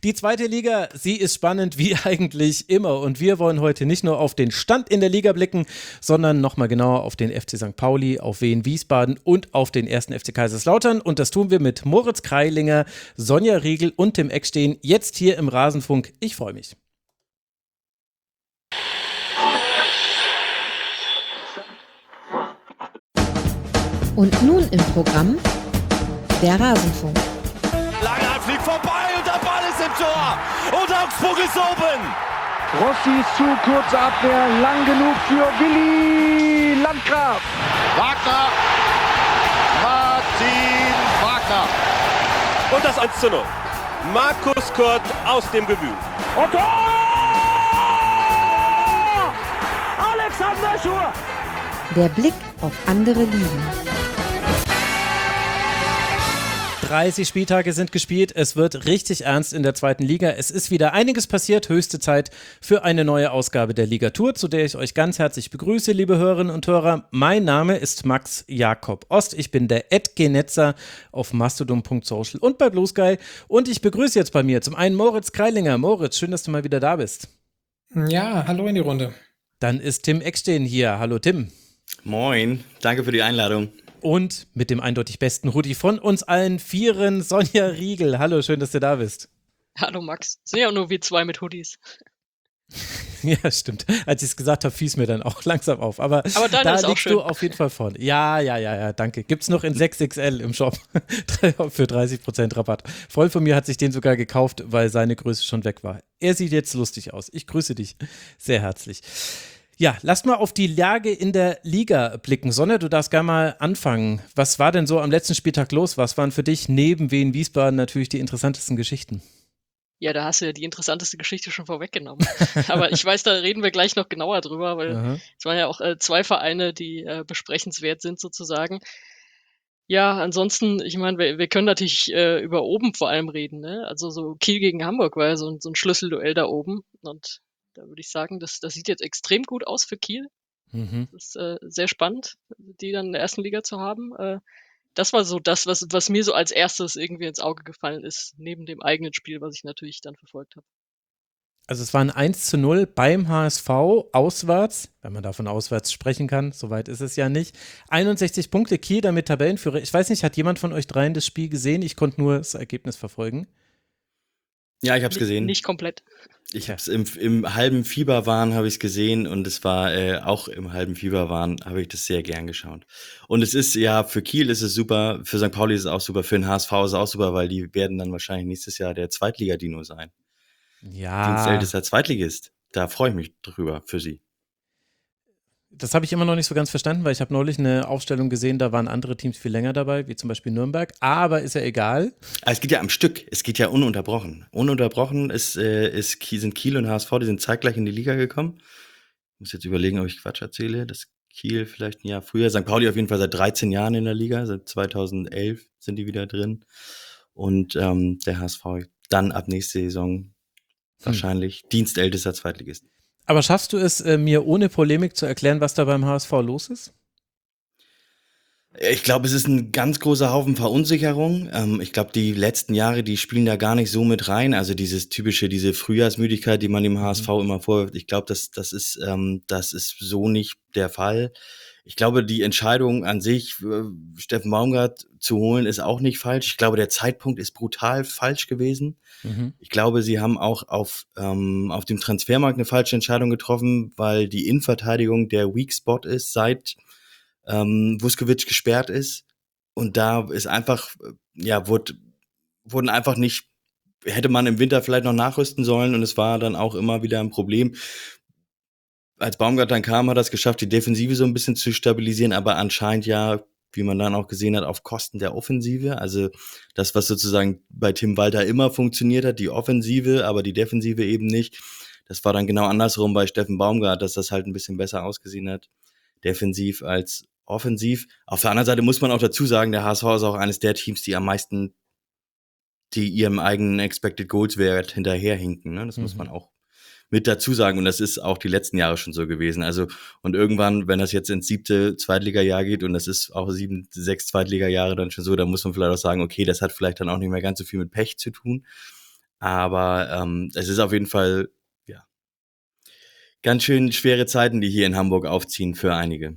Die zweite Liga, sie ist spannend wie eigentlich immer und wir wollen heute nicht nur auf den Stand in der Liga blicken, sondern nochmal genauer auf den FC St. Pauli, auf Wien Wiesbaden und auf den 1. FC Kaiserslautern und das tun wir mit Moritz Kreilinger, Sonja Riegel und Tim Eckstein jetzt hier im Rasenfunk. Ich freue mich. Und nun im Programm der Rasenfunk. Langer fliegt vorbei und der Ball ist im Tor und Augsburg ist oben. Rossi ist zu, kurze Abwehr, lang genug für Willi Landgraf. Wagner, Martin Wagner. Und das 1:0. Markus Kurt aus dem Gebühl. Und Tor! Alexander Schur! Der Blick auf andere Ligen. 30 Spieltage sind gespielt, es wird richtig ernst in der zweiten Liga. Es ist wieder einiges passiert, höchste Zeit für eine neue Ausgabe der Ligatur, zu der ich euch ganz herzlich begrüße, liebe Hörerinnen und Hörer. Mein Name ist Max Jakob Ost, ich bin der @genetzer auf mastodon.social und bei Blue Sky und ich begrüße jetzt bei mir zum einen Moritz Kreilinger. Moritz, schön, dass du mal wieder da bist. Ja, hallo in die Runde. Dann ist Tim Eckstein hier. Hallo Tim. Moin, danke für die Einladung. Und mit dem eindeutig besten Hoodie von uns allen Vieren, Sonja Riegel. Hallo, schön, dass du da bist. Hallo Max, sind ja auch nur wir zwei mit Hoodies. Ja, stimmt. Als ich es gesagt habe, fiel es mir dann auch langsam auf. Aber deiner da ist auch liegst schön. Du auf jeden Fall vorne. Ja, danke. Gibt's noch in 6XL im Shop für 30% Rabatt. Freund von mir hat sich den sogar gekauft, weil seine Größe schon weg war. Er sieht jetzt lustig aus. Ich grüße dich sehr herzlich. Ja, lasst mal auf die Lage in der Liga blicken. Sonja, du darfst gerne mal anfangen. Was war denn so am letzten Spieltag los? Was waren für dich neben Wien Wiesbaden natürlich die interessantesten Geschichten? Ja, da hast du ja die interessanteste Geschichte schon vorweggenommen. Aber ich weiß, da reden wir gleich noch genauer drüber, weil es waren ja auch zwei Vereine, die besprechenswert sind sozusagen. Ja, ansonsten, ich meine, wir können natürlich über oben vor allem reden, ne? Also so Kiel gegen Hamburg war ja so ein Schlüsselduell da oben und da würde ich sagen, das sieht jetzt extrem gut aus für Kiel. Mhm. Das ist sehr spannend, die dann in der ersten Liga zu haben. Das war so das, was mir so als erstes irgendwie ins Auge gefallen ist, neben dem eigenen Spiel, was ich natürlich dann verfolgt habe. Also es war ein 1:0 beim HSV auswärts, wenn man davon auswärts sprechen kann, soweit ist es ja nicht. 61 Punkte, Kiel damit Tabellenführer. Ich weiß nicht, hat jemand von euch dreien das Spiel gesehen? Ich konnte nur das Ergebnis verfolgen. Ja, ich habe es gesehen. Nicht komplett. Ich habe es im halben Fieberwahn habe ich es gesehen und es war auch im halben Fieberwahn habe ich das sehr gern geschaut. Und es ist ja, für Kiel ist es super, für St. Pauli ist es auch super, für den HSV ist es auch super, weil die werden dann wahrscheinlich nächstes Jahr der Zweitliga-Dino sein. Ja. Dienstältester Zweitligist. Da freue ich mich drüber für sie. Das habe ich immer noch nicht so ganz verstanden, weil ich habe neulich eine Aufstellung gesehen, da waren andere Teams viel länger dabei, wie zum Beispiel Nürnberg, aber ist ja egal. Aber es geht ja am Stück, es geht ja ununterbrochen. Ununterbrochen sind Kiel und HSV, die sind zeitgleich in die Liga gekommen. Ich muss jetzt überlegen, ob ich Quatsch erzähle, dass Kiel vielleicht ein Jahr früher, St. Pauli auf jeden Fall seit 13 Jahren in der Liga, seit 2011 sind die wieder drin und der HSV dann ab nächste Saison wahrscheinlich dienstältester Zweitligist. Aber schaffst du es, mir ohne Polemik zu erklären, was da beim HSV los ist? Ich glaube, es ist ein ganz großer Haufen Verunsicherung. Ich glaube, die letzten Jahre, die spielen da gar nicht so mit rein. Also diese Frühjahrsmüdigkeit, die man dem HSV immer vorwirft, ich glaube, das ist so nicht der Fall. Ich glaube, die Entscheidung an sich, Steffen Baumgart zu holen, ist auch nicht falsch. Ich glaube, der Zeitpunkt ist brutal falsch gewesen. Mhm. Ich glaube, sie haben auch auf dem Transfermarkt eine falsche Entscheidung getroffen, weil die Innenverteidigung der Weak Spot ist, seit Vuskovic gesperrt ist. Und da ist einfach, wurden einfach nicht, hätte man im Winter vielleicht noch nachrüsten sollen und es war dann auch immer wieder ein Problem. Als Baumgart dann kam, hat er es geschafft, die Defensive so ein bisschen zu stabilisieren, aber anscheinend ja, wie man dann auch gesehen hat, auf Kosten der Offensive. Also das, was sozusagen bei Tim Walter immer funktioniert hat, die Offensive, aber die Defensive eben nicht. Das war dann genau andersrum bei Steffen Baumgart, dass das halt ein bisschen besser ausgesehen hat, defensiv als offensiv. Auf der anderen Seite muss man auch dazu sagen, der HSV ist auch eines der Teams, die am meisten ihrem eigenen Expected Goals Wert hinterherhinken. Ne? Das muss man auch mit dazu sagen. Und das ist auch die letzten Jahre schon so gewesen. Also, und irgendwann, wenn das jetzt ins 7. Zweitliga-Jahr geht, und das ist auch 6 Zweitliga-Jahre dann schon so, dann muss man vielleicht auch sagen, okay, das hat vielleicht dann auch nicht mehr ganz so viel mit Pech zu tun. Aber es ist auf jeden Fall, ja, ganz schön schwere Zeiten, die hier in Hamburg aufziehen für einige.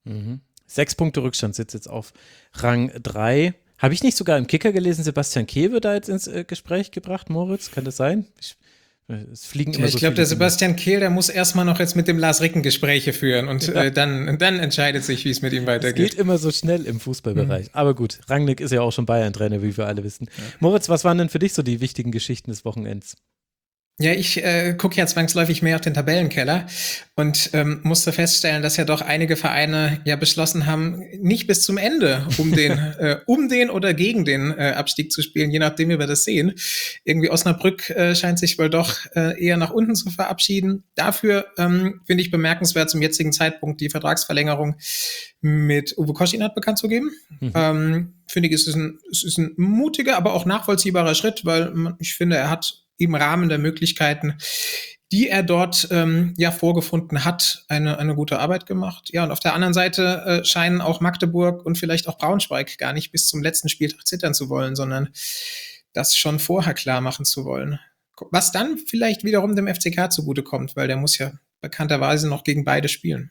6 Punkte Rückstand sitzt jetzt auf Rang 3. Habe ich nicht sogar im Kicker gelesen, Sebastian Kehl wird da jetzt ins Gespräch gebracht, Moritz? Kann das sein? Es fliegen immer Ich so glaube, der viele Sebastian Kehl, der muss erstmal noch jetzt mit dem Lars Ricken Gespräche führen und dann entscheidet sich, wie es mit ihm Es weitergeht. geht immer so schnell im Fußballbereich. Aber gut, Rangnick ist ja auch schon Bayern-Trainer, wie wir alle wissen. Moritz, was waren denn für dich so die wichtigen Geschichten des Wochenends? Ja, ich gucke ja zwangsläufig mehr auf den Tabellenkeller und musste feststellen, dass ja doch einige Vereine ja beschlossen haben, nicht bis zum Ende um den oder gegen den Abstieg zu spielen, je nachdem, wie wir das sehen. Irgendwie Osnabrück scheint sich wohl doch eher nach unten zu verabschieden. Dafür finde ich bemerkenswert zum jetzigen Zeitpunkt die Vertragsverlängerung mit Uwe Koschinat bekannt zu geben. Finde ich, es ist ein mutiger, aber auch nachvollziehbarer Schritt, weil ich finde, er hat im Rahmen der Möglichkeiten, die er dort vorgefunden hat, eine gute Arbeit gemacht. Ja, und auf der anderen Seite scheinen auch Magdeburg und vielleicht auch Braunschweig gar nicht bis zum letzten Spieltag zittern zu wollen, sondern das schon vorher klar machen zu wollen. Was dann vielleicht wiederum dem FCK zugutekommt, weil der muss ja bekannterweise noch gegen beide spielen.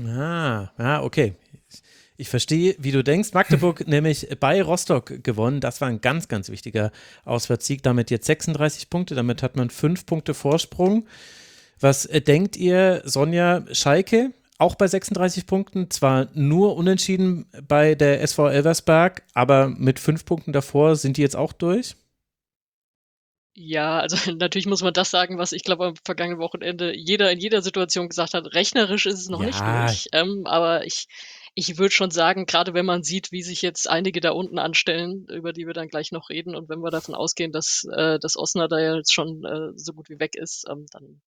Okay. Ich verstehe, wie du denkst. Magdeburg nämlich bei Rostock gewonnen. Das war ein ganz, ganz wichtiger Auswärtssieg. Damit jetzt 36 Punkte. Damit hat man 5 Punkte Vorsprung. Was denkt ihr, Sonja? Schalke auch bei 36 Punkten? Zwar nur unentschieden bei der SV Elversberg, aber mit 5 Punkten davor sind die jetzt auch durch? Ja, also natürlich muss man das sagen, was ich glaube am vergangenen Wochenende jeder in jeder Situation gesagt hat. Rechnerisch ist es noch nicht durch, aber ich würde schon sagen, gerade wenn man sieht, wie sich jetzt einige da unten anstellen, über die wir dann gleich noch reden, und wenn wir davon ausgehen, dass Osnabrück da ja jetzt schon so gut wie weg ist, dann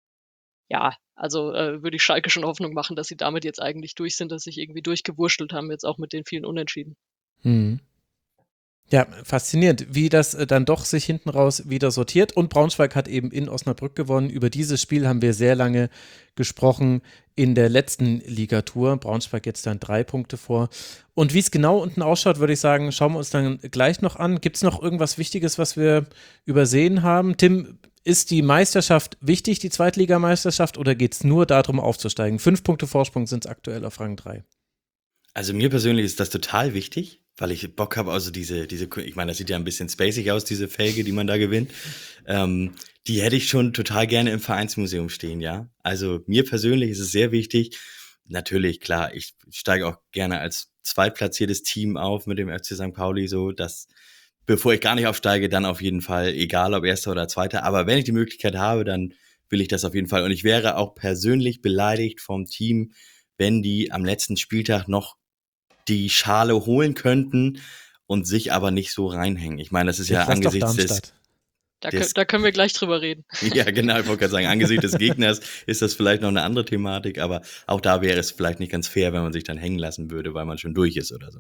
würde ich Schalke schon Hoffnung machen, dass sie damit jetzt eigentlich durch sind, dass sie sich irgendwie durchgewurschtelt haben, jetzt auch mit den vielen Unentschieden. Ja, faszinierend, wie das dann doch sich hinten raus wieder sortiert. Und Braunschweig hat eben in Osnabrück gewonnen. Über dieses Spiel haben wir sehr lange gesprochen in der letzten Ligatour. Braunschweig jetzt dann 3 Punkte vor. Und wie es genau unten ausschaut, würde ich sagen, schauen wir uns dann gleich noch an. Gibt es noch irgendwas Wichtiges, was wir übersehen haben? Tim, ist die Meisterschaft wichtig, die Zweitligameisterschaft, oder geht es nur darum, aufzusteigen? 5 Punkte Vorsprung sind es aktuell auf Rang 3. Also mir persönlich ist das total wichtig, weil ich Bock habe, also diese, ich meine, das sieht ja ein bisschen spacig aus, diese Felge, die man da gewinnt. Die hätte ich schon total gerne im Vereinsmuseum stehen, ja. Also mir persönlich ist es sehr wichtig. Natürlich, klar, ich steige auch gerne als zweitplatziertes Team auf mit dem FC St. Pauli, so dass, bevor ich gar nicht aufsteige, dann auf jeden Fall, egal ob Erster oder Zweiter. Aber wenn ich die Möglichkeit habe, dann will ich das auf jeden Fall. Und ich wäre auch persönlich beleidigt vom Team, wenn die am letzten Spieltag noch die Schale holen könnten und sich aber nicht so reinhängen. Ich meine, das ist ja angesichts des... Da können wir gleich drüber reden. Ja, genau, ich wollte gerade sagen, angesichts des Gegners ist das vielleicht noch eine andere Thematik, aber auch da wäre es vielleicht nicht ganz fair, wenn man sich dann hängen lassen würde, weil man schon durch ist oder so.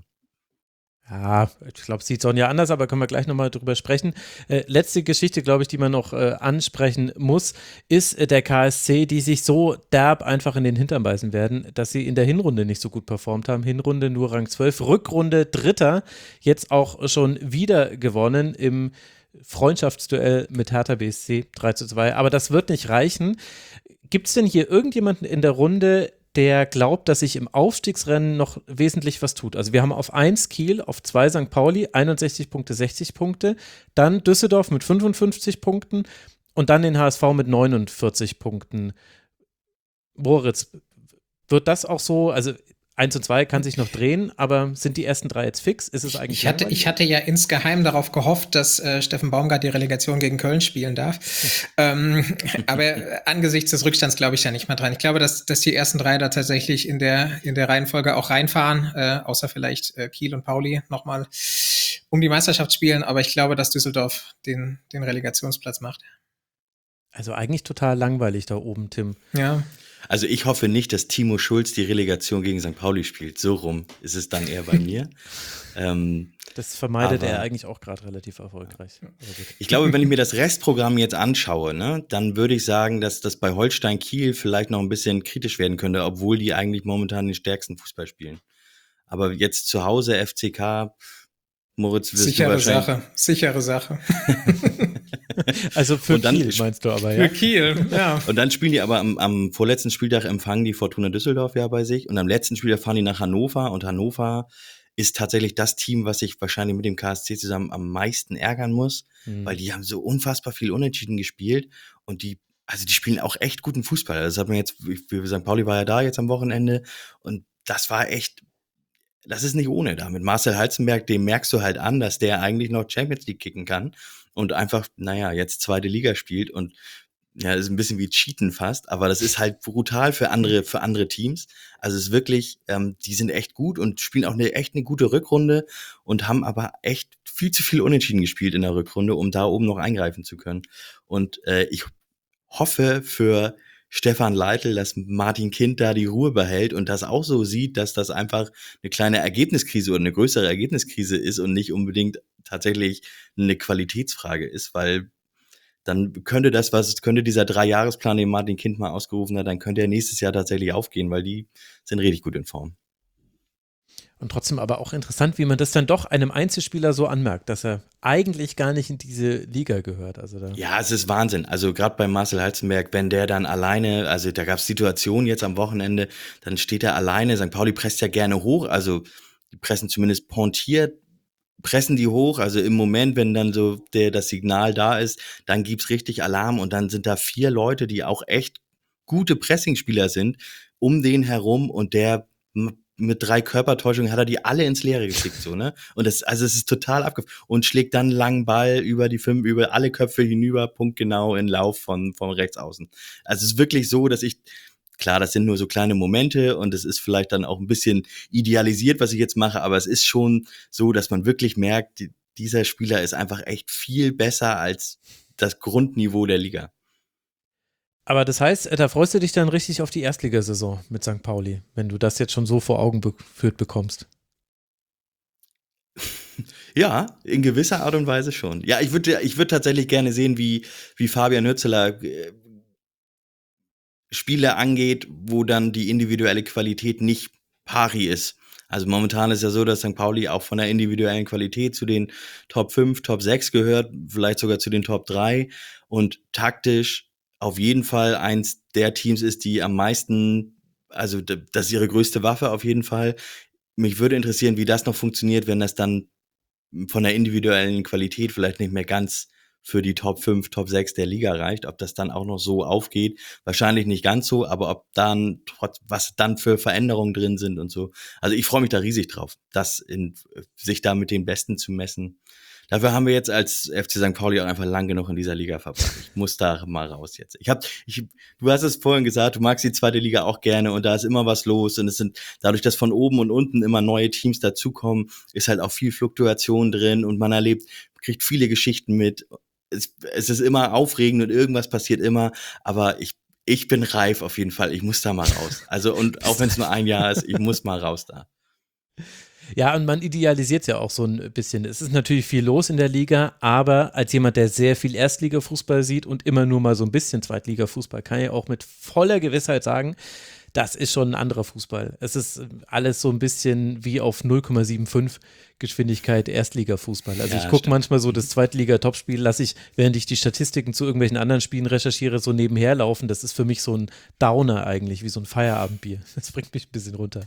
Ja, ich glaube, es sieht Sonja anders, aber können wir gleich nochmal drüber sprechen. Letzte Geschichte, glaube ich, die man noch ansprechen muss, ist der KSC, die sich so derb einfach in den Hintern beißen werden, dass sie in der Hinrunde nicht so gut performt haben. Hinrunde nur Rang 12, Rückrunde Dritter, jetzt auch schon wieder gewonnen im Freundschaftsduell mit Hertha BSC 3:2. Aber das wird nicht reichen. Gibt es denn hier irgendjemanden in der Runde, der glaubt, dass sich im Aufstiegsrennen noch wesentlich was tut? Also wir haben auf 1 Kiel, auf 2 St. Pauli, 61 Punkte, 60 Punkte, dann Düsseldorf mit 55 Punkten und dann den HSV mit 49 Punkten. Moritz, wird das auch so, also 1 und 2 kann sich noch drehen, aber sind die ersten 3 jetzt fix? Ist es eigentlich Ich hatte ja insgeheim darauf gehofft, dass Steffen Baumgart die Relegation gegen Köln spielen darf. Aber angesichts des Rückstands glaube ich ja nicht mehr dran. Ich glaube, dass die ersten 3 da tatsächlich in der Reihenfolge auch reinfahren, außer vielleicht Kiel und Pauli nochmal um die Meisterschaft spielen. Aber ich glaube, dass Düsseldorf den Relegationsplatz macht. Also eigentlich total langweilig da oben, Tim. Ja. Also ich hoffe nicht, dass Timo Schulz die Relegation gegen St. Pauli spielt. So rum ist es dann eher bei mir. Das vermeidet er eigentlich auch gerade relativ erfolgreich. Ich glaube, wenn ich mir das Restprogramm jetzt anschaue, ne, dann würde ich sagen, dass das bei Holstein Kiel vielleicht noch ein bisschen kritisch werden könnte, obwohl die eigentlich momentan den stärksten Fußball spielen. Aber jetzt zu Hause FCK, Moritz, wirst du wahrscheinlich... Sichere Sache. Also für Und dann Kiel meinst du aber, Für ja? Kiel, ja. Und dann spielen die aber am vorletzten Spieltag empfangen die Fortuna Düsseldorf ja bei sich und am letzten Spieltag fahren die nach Hannover und Hannover ist tatsächlich das Team, was sich wahrscheinlich mit dem KSC zusammen am meisten ärgern muss, weil die haben so unfassbar viel Unentschieden gespielt und die spielen auch echt guten Fußball. Das hat man jetzt, St. Pauli war ja da jetzt am Wochenende und das ist nicht ohne da. Mit Marcel Halzenberg, dem merkst du halt an, dass der eigentlich noch Champions League kicken kann und einfach, jetzt zweite Liga spielt und ja, das ist ein bisschen wie Cheaten fast, aber das ist halt brutal für andere Teams. Also es ist wirklich, die sind echt gut und spielen auch echt eine gute Rückrunde und haben aber echt viel zu viel Unentschieden gespielt in der Rückrunde, um da oben noch eingreifen zu können. Und ich hoffe für Stefan Leitl, dass Martin Kind da die Ruhe behält und das auch so sieht, dass das einfach eine kleine Ergebniskrise oder eine größere Ergebniskrise ist und nicht unbedingt tatsächlich eine Qualitätsfrage ist, weil dann könnte dieser 3-Jahresplan, den Martin Kind mal ausgerufen hat, dann könnte er nächstes Jahr tatsächlich aufgehen, weil die sind richtig gut in Form. Und trotzdem aber auch interessant, wie man das dann doch einem Einzelspieler so anmerkt, dass er eigentlich gar nicht in diese Liga gehört. Ja, es ist Wahnsinn. Also gerade bei Marcel Halzenberg, wenn der dann alleine, also da gab es Situationen jetzt am Wochenende, dann steht er alleine, St. Pauli presst ja gerne hoch, also die pressen zumindest pointiert, pressen die hoch, also im Moment, wenn dann so das Signal da ist, dann gibt's richtig Alarm und dann sind da 4 Leute, die auch echt gute Pressingspieler sind, um den herum und der mit 3 Körpertäuschungen hat er die alle ins Leere geschickt, so, ne? Und es ist total und schlägt dann einen langen Ball über die 5, über alle Köpfe hinüber, punktgenau in Lauf von Rechtsaußen. Also es ist wirklich so, dass klar, das sind nur so kleine Momente und es ist vielleicht dann auch ein bisschen idealisiert, was ich jetzt mache, aber es ist schon so, dass man wirklich merkt, dieser Spieler ist einfach echt viel besser als das Grundniveau der Liga. Aber das heißt, da freust du dich dann richtig auf die Erstligasaison mit St. Pauli, wenn du das jetzt schon so vor Augen geführt bekommst. Ja, in gewisser Art und Weise schon. Ja, ich würde tatsächlich gerne sehen, wie Fabian Hürzeler Spiele angeht, wo dann die individuelle Qualität nicht pari ist. Also momentan ist ja so, dass St. Pauli auch von der individuellen Qualität zu den Top 5, Top 6 gehört, vielleicht sogar zu den Top 3 und taktisch auf jeden Fall eins der Teams ist, die am meisten, also das ist ihre größte Waffe auf jeden Fall. Mich würde interessieren, wie das noch funktioniert, wenn das dann von der individuellen Qualität vielleicht nicht mehr ganz für die Top 5, Top 6 der Liga reicht, ob das dann auch noch so aufgeht. Wahrscheinlich nicht ganz so, aber ob dann, was dann für Veränderungen drin sind und so. Also ich freue mich da riesig drauf, sich da mit den Besten zu messen. Dafür haben wir jetzt als FC St. Pauli auch einfach lang genug in dieser Liga verbracht. Ich muss da mal raus jetzt. Du hast es vorhin gesagt, du magst die zweite Liga auch gerne und da ist immer was los und es sind dadurch, dass von oben und unten immer neue Teams dazukommen, ist halt auch viel Fluktuation drin und man kriegt viele Geschichten mit. Es ist immer aufregend und irgendwas passiert immer, aber ich bin reif auf jeden Fall. Ich muss da mal raus. Also und auch wenn es nur ein Jahr ist, ich muss mal raus da. Ja, und man idealisiert es ja auch so ein bisschen. Es ist natürlich viel los in der Liga, aber als jemand, der sehr viel Erstligafußball sieht und immer nur mal so ein bisschen Zweitligafußball, kann ich auch mit voller Gewissheit sagen, das ist schon ein anderer Fußball. Es ist alles so ein bisschen wie auf 0,75 Geschwindigkeit Erstligafußball. Also Ja, ich gucke stimmt. manchmal so das Zweitliga-Topspiel, lasse ich, während ich die Statistiken zu irgendwelchen anderen Spielen recherchiere, so nebenher laufen. Das ist für mich so ein Downer eigentlich, wie so ein Feierabendbier. Das bringt mich ein bisschen runter.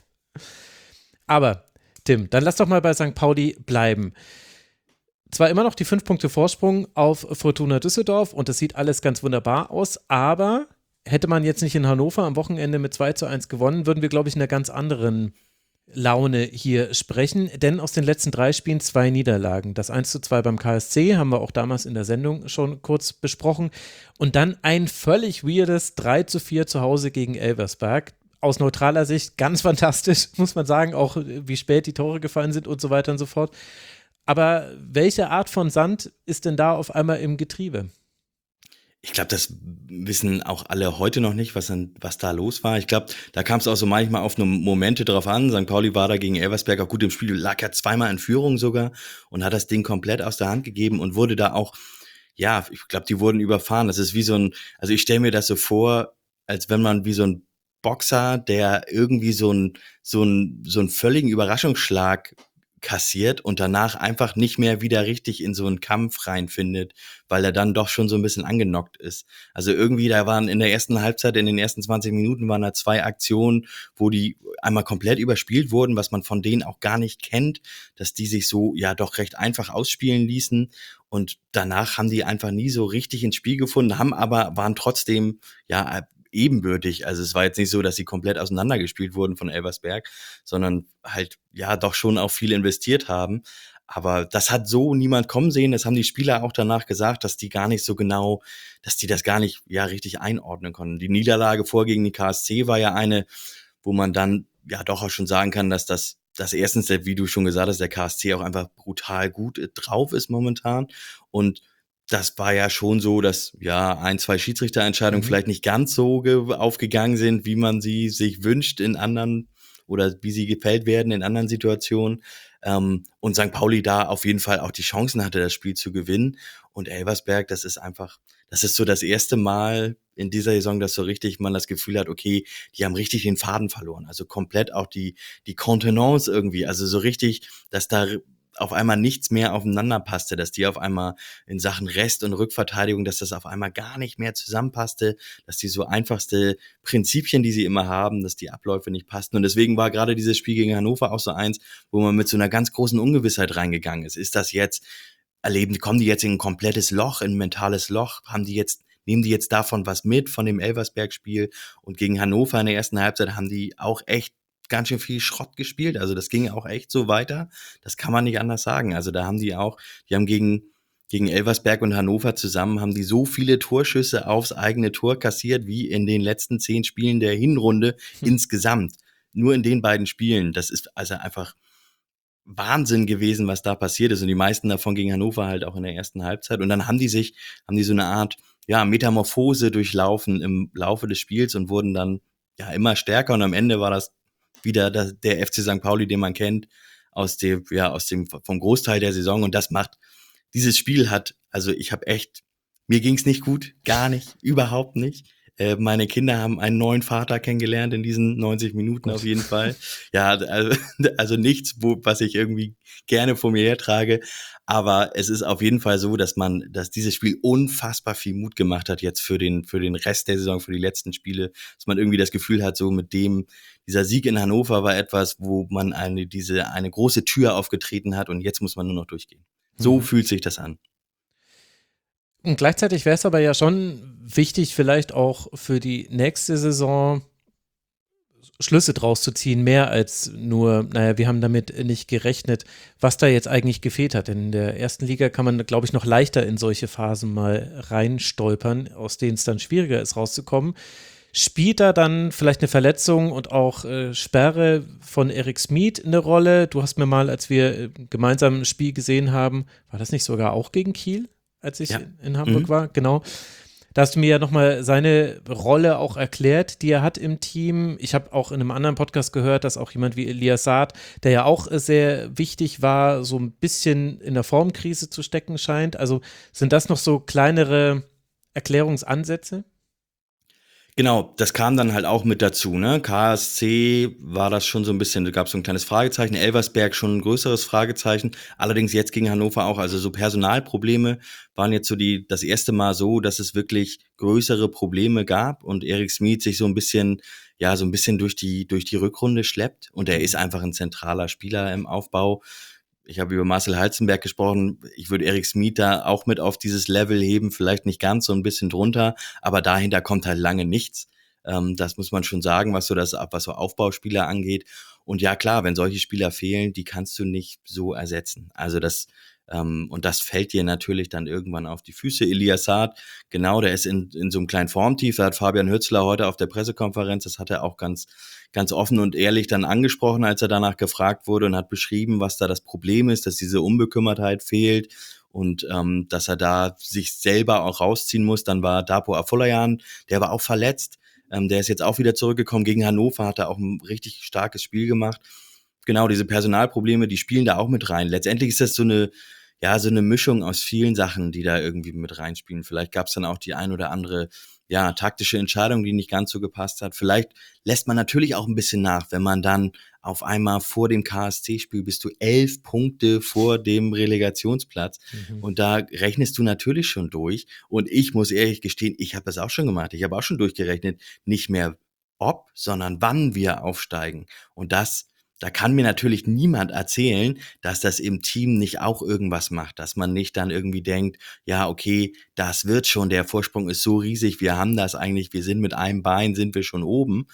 Aber Tim, dann lass doch mal bei St. Pauli bleiben. Zwar immer noch die 5 Punkte Vorsprung auf Fortuna Düsseldorf und das sieht alles ganz wunderbar aus, aber hätte man jetzt nicht in Hannover am Wochenende mit 2:1 gewonnen, würden wir, glaube ich, in einer ganz anderen Laune hier sprechen, denn aus den letzten 3 Spielen 2 Niederlagen. Das 1:2 beim KSC haben wir auch damals in der Sendung schon kurz besprochen und dann ein völlig weirdes 3:4 zu Hause gegen Elversberg. Aus neutraler Sicht ganz fantastisch, muss man sagen, auch wie spät die Tore gefallen sind und so weiter und so fort. Aber welche Art von Sand ist denn da auf einmal im Getriebe? Ich glaube, das wissen auch alle heute noch nicht, was da los war. Ich glaube, da kam es auch so manchmal auf Momente drauf an. St. Pauli war da gegen Elversberg auch gut im Spiel, lag ja zweimal in Führung sogar und hat das Ding komplett aus der Hand gegeben und wurde da auch, ja, ich glaube, die wurden überfahren. Das ist wie also ich stelle mir das so vor, als wenn man wie so ein Boxer, der irgendwie so einen völligen Überraschungsschlag kassiert und danach einfach nicht mehr wieder richtig in so einen Kampf reinfindet, weil er dann doch schon so ein bisschen angenockt ist. Also irgendwie, da waren in der ersten Halbzeit, in den ersten 20 Minuten waren da 2 Aktionen, wo die einmal komplett überspielt wurden, was man von denen auch gar nicht kennt, dass die sich so ja doch recht einfach ausspielen ließen und danach haben die einfach nie so richtig ins Spiel gefunden, waren trotzdem ja ebenbürtig. Also es war jetzt nicht so, dass sie komplett auseinandergespielt wurden von Elversberg, sondern halt ja doch schon auch viel investiert haben. Aber das hat so niemand kommen sehen. Das haben die Spieler auch danach gesagt, dass die gar nicht so genau, dass die das gar nicht ja richtig einordnen konnten. Die Niederlage vor gegen die KSC war ja eine, wo man dann ja doch auch schon sagen kann, dass das erstens, wie du schon gesagt hast, der KSC auch einfach brutal gut drauf ist momentan und das war ja schon so, dass ja 1, 2 Schiedsrichterentscheidungen vielleicht nicht ganz so aufgegangen sind, wie man sie sich wünscht in anderen oder wie sie gefällt werden in anderen Situationen. Und St. Pauli da auf jeden Fall auch die Chancen hatte, das Spiel zu gewinnen. Und Elversberg, das ist so das erste Mal in dieser Saison, dass so richtig man das Gefühl hat, okay, die haben richtig den Faden verloren. Also komplett auch die Kontenance irgendwie. Also so richtig, dass da auf einmal nichts mehr aufeinander passte, dass die auf einmal in Sachen Rest- und Rückverteidigung, dass das auf einmal gar nicht mehr zusammenpasste, dass die so einfachste Prinzipien, die sie immer haben, dass die Abläufe nicht passten. Und deswegen war gerade dieses Spiel gegen Hannover auch so eins, wo man mit so einer ganz großen Ungewissheit reingegangen ist. Ist das jetzt, kommen die jetzt in ein komplettes Loch, in ein mentales Loch? Nehmen die jetzt davon was mit, von dem Elversberg-Spiel? Und gegen Hannover in der ersten Halbzeit haben die auch echt ganz schön viel Schrott gespielt. Also das ging auch echt so weiter. Das kann man nicht anders sagen. Also da haben die haben gegen Elversberg und Hannover zusammen, haben die so viele Torschüsse aufs eigene Tor kassiert, wie in den letzten 10 Spielen der Hinrunde insgesamt. Nur in den beiden Spielen. Das ist also einfach Wahnsinn gewesen, was da passiert ist. Und die meisten davon gegen Hannover halt auch in der ersten Halbzeit. Und dann haben die so eine Art, ja, Metamorphose durchlaufen im Laufe des Spiels und wurden dann ja immer stärker. Und am Ende war das wieder der FC St. Pauli, den man kennt, vom Großteil der Saison. Und dieses Spiel mir ging's nicht gut, gar nicht, überhaupt nicht. Meine Kinder haben einen neuen Vater kennengelernt in diesen 90 Minuten auf jeden Fall. Ja, also nichts, was ich irgendwie gerne vor mir hertrage. Aber es ist auf jeden Fall so, dass dieses Spiel unfassbar viel Mut gemacht hat jetzt für den Rest der Saison, für die letzten Spiele, dass man irgendwie das Gefühl hat, so dieser Sieg in Hannover war etwas, wo man eine große Tür aufgetreten hat und jetzt muss man nur noch durchgehen. So fühlt sich das an. Und gleichzeitig wäre es aber ja schon wichtig, vielleicht auch für die nächste Saison Schlüsse draus zu ziehen, mehr als nur, wir haben damit nicht gerechnet, was da jetzt eigentlich gefehlt hat. Denn in der ersten Liga kann man, glaube ich, noch leichter in solche Phasen mal reinstolpern, aus denen es dann schwieriger ist, rauszukommen. Spielt da dann vielleicht eine Verletzung und auch Sperre von Erik Smit eine Rolle? Du hast mir mal, als wir gemeinsam ein Spiel gesehen haben, war das nicht sogar auch gegen Kiel, als ich in Hamburg war? Genau. Da hast du mir ja nochmal seine Rolle auch erklärt, die er hat im Team. Ich habe auch in einem anderen Podcast gehört, dass auch jemand wie Elias Saad, der ja auch sehr wichtig war, so ein bisschen in der Formkrise zu stecken scheint. Also sind das noch so kleinere Erklärungsansätze? Genau, das kam dann halt auch mit dazu, ne? KSC war das schon so ein bisschen, da gab es so ein kleines Fragezeichen, Elversberg schon ein größeres Fragezeichen, allerdings jetzt gegen Hannover auch, also so Personalprobleme waren jetzt so das erste Mal so, dass es wirklich größere Probleme gab und Erik Smit sich so ein bisschen durch die Rückrunde schleppt und er ist einfach ein zentraler Spieler im Aufbau. Ich habe über Marcel Halzenberg gesprochen. Ich würde Erik Smit da auch mit auf dieses Level heben, vielleicht nicht ganz, so ein bisschen drunter, aber dahinter kommt halt lange nichts. Das muss man schon sagen, was so Aufbauspieler angeht. Und ja, klar, wenn solche Spieler fehlen, die kannst du nicht so ersetzen. Also und das fällt dir natürlich dann irgendwann auf die Füße. Elias Saad, genau, der ist in so einem kleinen Formtief. Da hat Fabian Hützler heute auf der Pressekonferenz, das hat er auch ganz, ganz offen und ehrlich dann angesprochen, als er danach gefragt wurde und hat beschrieben, was da das Problem ist, dass diese Unbekümmertheit fehlt und dass er da sich selber auch rausziehen muss. Dann war Dapo Afolayan, der war auch verletzt. Der ist jetzt auch wieder zurückgekommen. Gegen Hannover hat er auch ein richtig starkes Spiel gemacht. Genau, diese Personalprobleme, die spielen da auch mit rein. Letztendlich ist das so eine ja, so eine Mischung aus vielen Sachen, die da irgendwie mit reinspielen. Vielleicht gab es dann auch die ein oder andere, ja, taktische Entscheidung, die nicht ganz so gepasst hat. Vielleicht lässt man natürlich auch ein bisschen nach, wenn man dann auf einmal vor dem KSC-Spiel bist du 11 Punkte vor dem Relegationsplatz. Und da rechnest du natürlich schon durch. Und ich muss ehrlich gestehen, ich habe das auch schon gemacht. Ich habe auch schon durchgerechnet, nicht mehr ob, sondern wann wir aufsteigen. Und da kann mir natürlich niemand erzählen, dass das im Team nicht auch irgendwas macht, dass man nicht dann irgendwie denkt, ja, okay, das wird schon, der Vorsprung ist so riesig, wir haben das eigentlich, wir sind mit einem Bein, sind wir schon oben.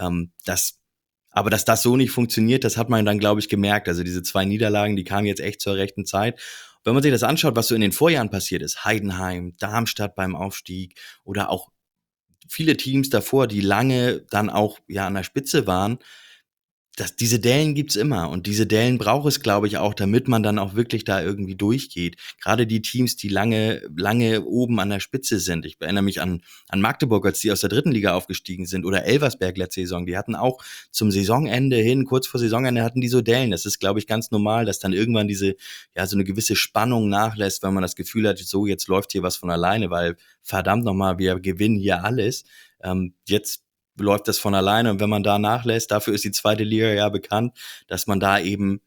Aber dass das so nicht funktioniert, das hat man dann, glaube ich, gemerkt. Also diese 2 Niederlagen, die kamen jetzt echt zur rechten Zeit. Wenn man sich das anschaut, was so in den Vorjahren passiert ist, Heidenheim, Darmstadt beim Aufstieg oder auch viele Teams davor, die lange dann auch ja an der Spitze waren, diese Dellen gibt's immer und diese Dellen braucht es, glaube ich, auch, damit man dann auch wirklich da irgendwie durchgeht. Gerade die Teams, die lange oben an der Spitze sind. Ich erinnere mich an Magdeburg, als die aus der 3. Liga aufgestiegen sind, oder Elversberg letzte Saison. Die hatten auch zum Saisonende hin, kurz vor Saisonende, hatten die so Dellen. Das ist, glaube ich, ganz normal, dass dann irgendwann so eine gewisse Spannung nachlässt, wenn man das Gefühl hat, so, jetzt läuft hier was von alleine, weil verdammt nochmal, wir gewinnen hier alles. Jetzt läuft das von alleine, und wenn man da nachlässt, dafür ist die 2. Liga ja bekannt, dass man da eben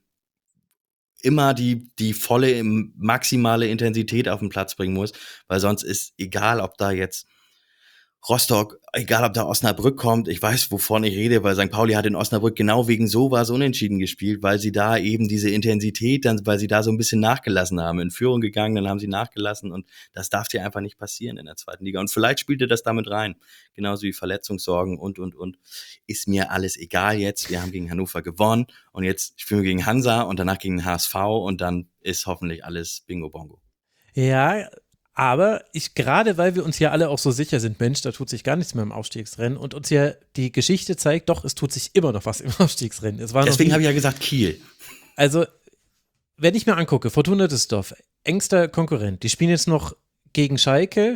immer die volle, maximale Intensität auf den Platz bringen muss, weil sonst ist egal, ob da jetzt Rostock, egal ob da Osnabrück kommt, ich weiß, wovon ich rede, weil St. Pauli hat in Osnabrück genau wegen sowas unentschieden gespielt, weil sie da eben diese Intensität, weil sie da so ein bisschen nachgelassen haben, in Führung gegangen, dann haben sie nachgelassen, und das darf dir einfach nicht passieren in der 2. Liga. Und vielleicht spielte das damit rein, genauso wie Verletzungssorgen und. Ist mir alles egal jetzt, wir haben gegen Hannover gewonnen und jetzt spielen wir gegen Hansa und danach gegen den HSV und dann ist hoffentlich alles Bingo-Bongo. Ja, aber gerade weil wir uns ja alle auch so sicher sind, Mensch, da tut sich gar nichts mehr im Aufstiegsrennen, und uns ja die Geschichte zeigt, doch, es tut sich immer noch was im Aufstiegsrennen. Deswegen habe ich ja gesagt Kiel. Also, wenn ich mir angucke, Fortuna Düsseldorf, engster Konkurrent, die spielen jetzt noch gegen Schalke,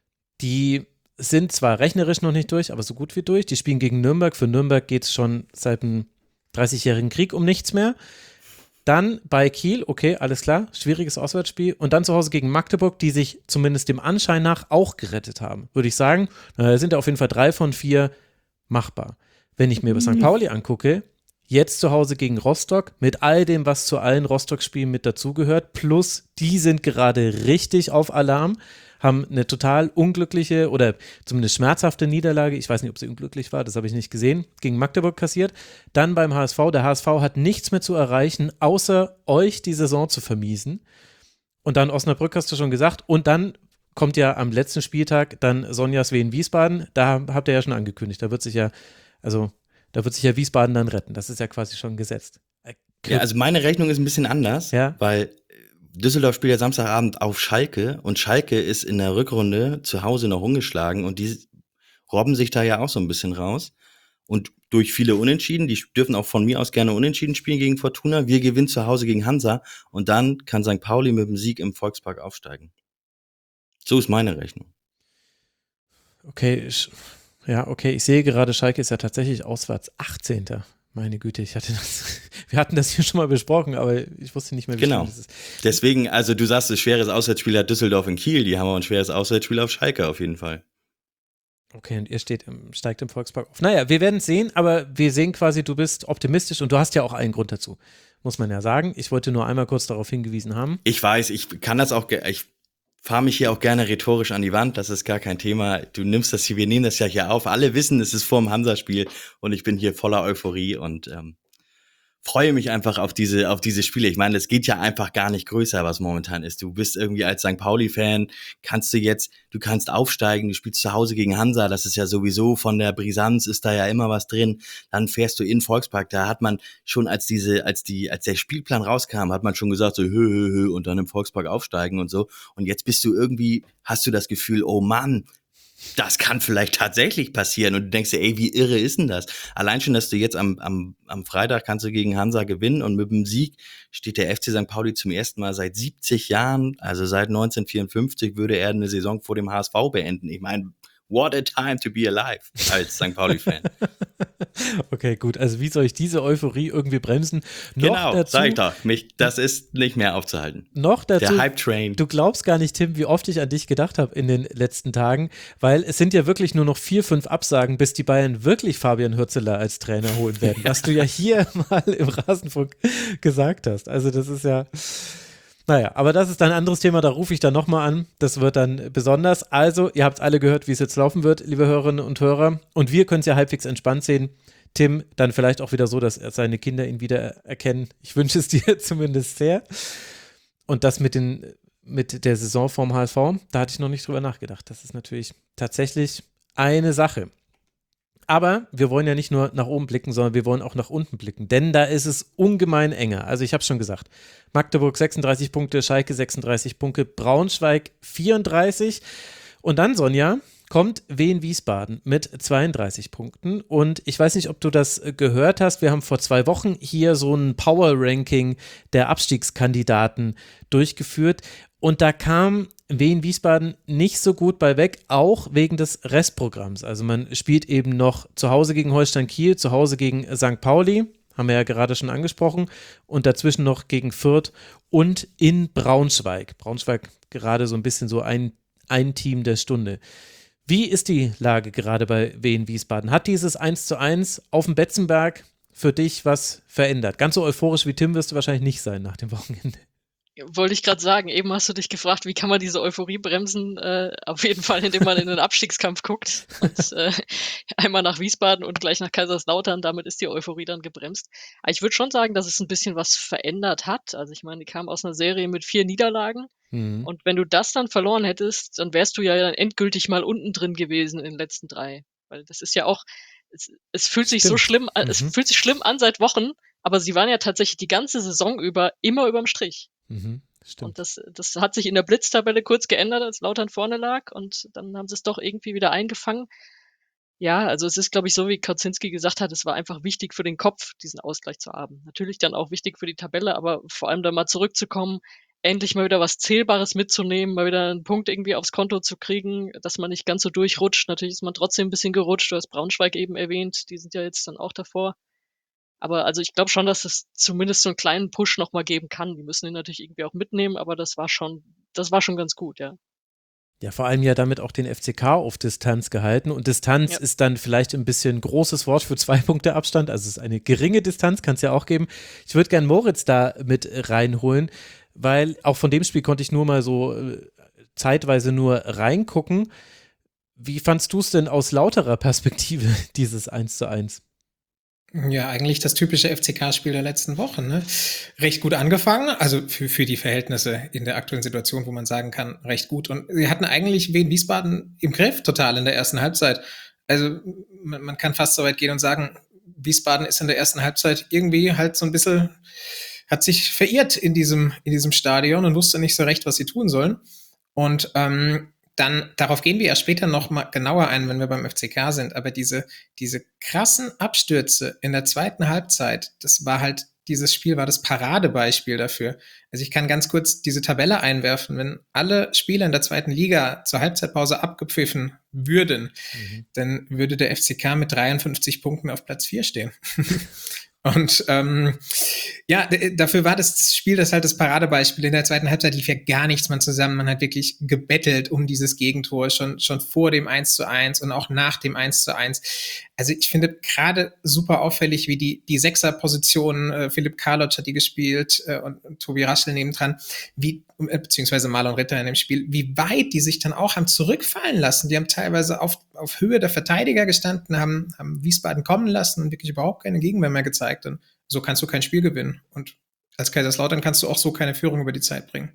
die sind zwar rechnerisch noch nicht durch, aber so gut wie durch. Die spielen gegen Nürnberg. Für Nürnberg geht es schon seit dem 30-jährigen Krieg um nichts mehr. Dann bei Kiel, okay, alles klar, schwieriges Auswärtsspiel. Und dann zu Hause gegen Magdeburg, die sich zumindest dem Anschein nach auch gerettet haben. Würde ich sagen, sind auf jeden Fall 3 von 4 machbar. Wenn ich mir bei St. Pauli angucke, jetzt zu Hause gegen Rostock, mit all dem, was zu allen Rostock-Spielen mit dazugehört, plus die sind gerade richtig auf Alarm, haben eine total unglückliche oder zumindest schmerzhafte Niederlage, ich weiß nicht, ob sie unglücklich war, das habe ich nicht gesehen, gegen Magdeburg kassiert. Dann beim HSV, der HSV hat nichts mehr zu erreichen, außer euch die Saison zu vermiesen. Und dann Osnabrück, hast du schon gesagt, und dann kommt ja am letzten Spieltag dann Sonjas Wien-Wiesbaden, da habt ihr ja schon angekündigt, da wird sich ja Wiesbaden dann retten, das ist ja quasi schon gesetzt. Ja, also meine Rechnung ist ein bisschen anders, ja? Weil Düsseldorf spielt ja Samstagabend auf Schalke und Schalke ist in der Rückrunde zu Hause noch ungeschlagen und die robben sich da ja auch so ein bisschen raus. Und durch viele Unentschieden, die dürfen auch von mir aus gerne Unentschieden spielen gegen Fortuna. Wir gewinnen zu Hause gegen Hansa und dann kann St. Pauli mit dem Sieg im Volkspark aufsteigen. So ist meine Rechnung. Okay, ich sehe gerade, Schalke ist ja tatsächlich auswärts 18. Meine Güte, wir hatten das hier schon mal besprochen, aber ich wusste nicht mehr, wie genau. das ist. Deswegen, also du sagst, das schweres Auswärtsspiel hat Düsseldorf in Kiel, die haben auch ein schweres Auswärtsspiel auf Schalke auf jeden Fall. Okay, und ihr steigt im Volkspark auf. Naja, wir werden es sehen, aber wir sehen quasi, du bist optimistisch und du hast ja auch einen Grund dazu, muss man ja sagen. Ich wollte nur einmal kurz darauf hingewiesen haben. Ich weiß, ich kann das auch, ich fahre mich hier auch gerne rhetorisch an die Wand, das ist gar kein Thema. Wir nehmen das ja hier auf. Alle wissen, es ist vor dem Hansa-Spiel und ich bin hier voller Euphorie und freue mich einfach auf diese Spiele. Ich meine, es geht ja einfach gar nicht größer, was momentan ist. Du bist irgendwie als St. Pauli-Fan, du kannst aufsteigen, du spielst zu Hause gegen Hansa, das ist ja sowieso von der Brisanz, ist da ja immer was drin. Dann fährst du in den Volkspark, da hat man schon, als der Spielplan rauskam, hat man schon gesagt, so und dann im Volkspark aufsteigen und so. Und jetzt hast du das Gefühl, oh Mann, das kann vielleicht tatsächlich passieren und du denkst dir, ey, wie irre ist denn das? Allein schon, dass du jetzt am Freitag kannst du gegen Hansa gewinnen und mit dem Sieg steht der FC St. Pauli zum ersten Mal seit 70 Jahren, also seit 1954 würde er eine Saison vor dem HSV beenden. Ich meine, what a time to be alive als St. Pauli-Fan. Okay, gut. Also wie soll ich diese Euphorie irgendwie bremsen? Genau, sag ich doch. Das ist nicht mehr aufzuhalten. Noch dazu, der Hype-Train. Du glaubst gar nicht, Tim, wie oft ich an dich gedacht habe in den letzten Tagen, weil es sind ja wirklich nur noch 4, 5 Absagen, bis die Bayern wirklich Fabian Hürzeler als Trainer holen werden, was du ja hier mal im Rasenfunk gesagt hast. Also das ist ja, naja, aber das ist dann ein anderes Thema, da rufe ich dann nochmal an, das wird dann besonders. Also, ihr habt alle gehört, wie es jetzt laufen wird, liebe Hörerinnen und Hörer, und wir können es ja halbwegs entspannt sehen. Tim dann vielleicht auch wieder so, dass seine Kinder ihn wieder erkennen. Ich wünsche es dir zumindest sehr. Und das mit der Saison vorm HSV, da hatte ich noch nicht drüber nachgedacht. Das ist natürlich tatsächlich eine Sache. Aber wir wollen ja nicht nur nach oben blicken, sondern wir wollen auch nach unten blicken, denn da ist es ungemein enger. Also ich habe schon gesagt, Magdeburg 36 Punkte, Schalke 36 Punkte, Braunschweig 34 und dann, Sonja, kommt Wien Wiesbaden mit 32 Punkten und ich weiß nicht, ob du das gehört hast, wir haben vor 2 Wochen hier so ein Power-Ranking der Abstiegskandidaten durchgeführt und da kam Wien Wiesbaden nicht so gut bei weg, auch wegen des Restprogramms. Also man spielt eben noch zu Hause gegen Holstein Kiel, zu Hause gegen St. Pauli, haben wir ja gerade schon angesprochen, und dazwischen noch gegen Fürth und in Braunschweig. Braunschweig gerade so ein bisschen so ein Team der Stunde. Wie ist die Lage gerade bei Wien Wiesbaden? Hat dieses 1:1 auf dem Betzenberg für dich was verändert? Ganz so euphorisch wie Tim wirst du wahrscheinlich nicht sein nach dem Wochenende. Wollte ich gerade sagen, eben hast du dich gefragt, wie kann man diese Euphorie bremsen? Auf jeden Fall, indem man in den Abstiegskampf guckt. Und, einmal nach Wiesbaden und gleich nach Kaiserslautern, damit ist die Euphorie dann gebremst. Aber ich würde schon sagen, dass es ein bisschen was verändert hat. Also ich meine, die kamen aus einer Serie mit 4 Niederlagen. Und wenn du das dann verloren hättest, dann wärst du ja dann endgültig mal unten drin gewesen in den letzten 3. Weil das ist ja auch, es fühlt sich so schlimm an, es fühlt sich schlimm an seit Wochen, aber sie waren ja tatsächlich die ganze Saison über immer überm Strich. Stimmt. Und das hat sich in der Blitztabelle kurz geändert, als Lautern vorne lag und dann haben sie es doch irgendwie wieder eingefangen. Ja, also es ist, glaube ich, so wie Kautzinski gesagt hat, es war einfach wichtig für den Kopf, diesen Ausgleich zu haben. Natürlich dann auch wichtig für die Tabelle, aber vor allem da mal zurückzukommen, endlich mal wieder was Zählbares mitzunehmen, mal wieder einen Punkt irgendwie aufs Konto zu kriegen, dass man nicht ganz so durchrutscht. Natürlich ist man trotzdem ein bisschen gerutscht, du hast Braunschweig eben erwähnt, die sind ja jetzt dann auch davor. Aber also ich glaube schon, dass es zumindest so einen kleinen Push nochmal geben kann. Die müssen ihn natürlich irgendwie auch mitnehmen, aber das war schon ganz gut, ja. Ja, vor allem ja damit auch den FCK auf Distanz gehalten. Und Distanz ist dann vielleicht ein bisschen großes Wort für 2 Punkte Abstand. Also es ist eine geringe Distanz, kann es ja auch geben. Ich würde gern Moritz da mit reinholen, weil auch von dem Spiel konnte ich nur mal so zeitweise nur reingucken. Wie fandst du es denn aus lauterer Perspektive, dieses 1:1? Ja, eigentlich das typische FCK-Spiel der letzten Wochen. Ne? Recht gut angefangen, also für die Verhältnisse in der aktuellen Situation, wo man sagen kann, recht gut. Und sie hatten eigentlich Wien Wiesbaden im Griff total in der ersten Halbzeit. Also man kann fast so weit gehen und sagen, Wiesbaden ist in der ersten Halbzeit irgendwie halt so ein bisschen, hat sich verirrt in diesem Stadion und wusste nicht so recht, was sie tun sollen. Und dann, darauf gehen wir ja später noch mal genauer ein, wenn wir beim FCK sind, aber diese krassen Abstürze in der zweiten Halbzeit, dieses Spiel war das Paradebeispiel dafür. Also ich kann ganz kurz diese Tabelle einwerfen, wenn alle Spieler in der zweiten Liga zur Halbzeitpause abgepfiffen würden, dann würde der FCK mit 53 Punkten auf Platz 4 stehen. Und dafür war das Spiel das Paradebeispiel. In der zweiten Halbzeit lief ja gar nichts mehr zusammen. Man hat wirklich gebettelt um dieses Gegentor, schon vor dem 1:1 und auch nach dem 1:1. Also ich finde gerade super auffällig, wie die Sechser-Position, Philipp Karlotsch hat die gespielt und Tobi Raschel nebendran, beziehungsweise Marlon Ritter in dem Spiel, wie weit die sich dann auch haben zurückfallen lassen. Die haben teilweise auf Höhe der Verteidiger gestanden, haben Wiesbaden kommen lassen und wirklich überhaupt keine Gegenwehr mehr gezeigt. Und so kannst du kein Spiel gewinnen. Und als Kaiserslautern kannst du auch so keine Führung über die Zeit bringen.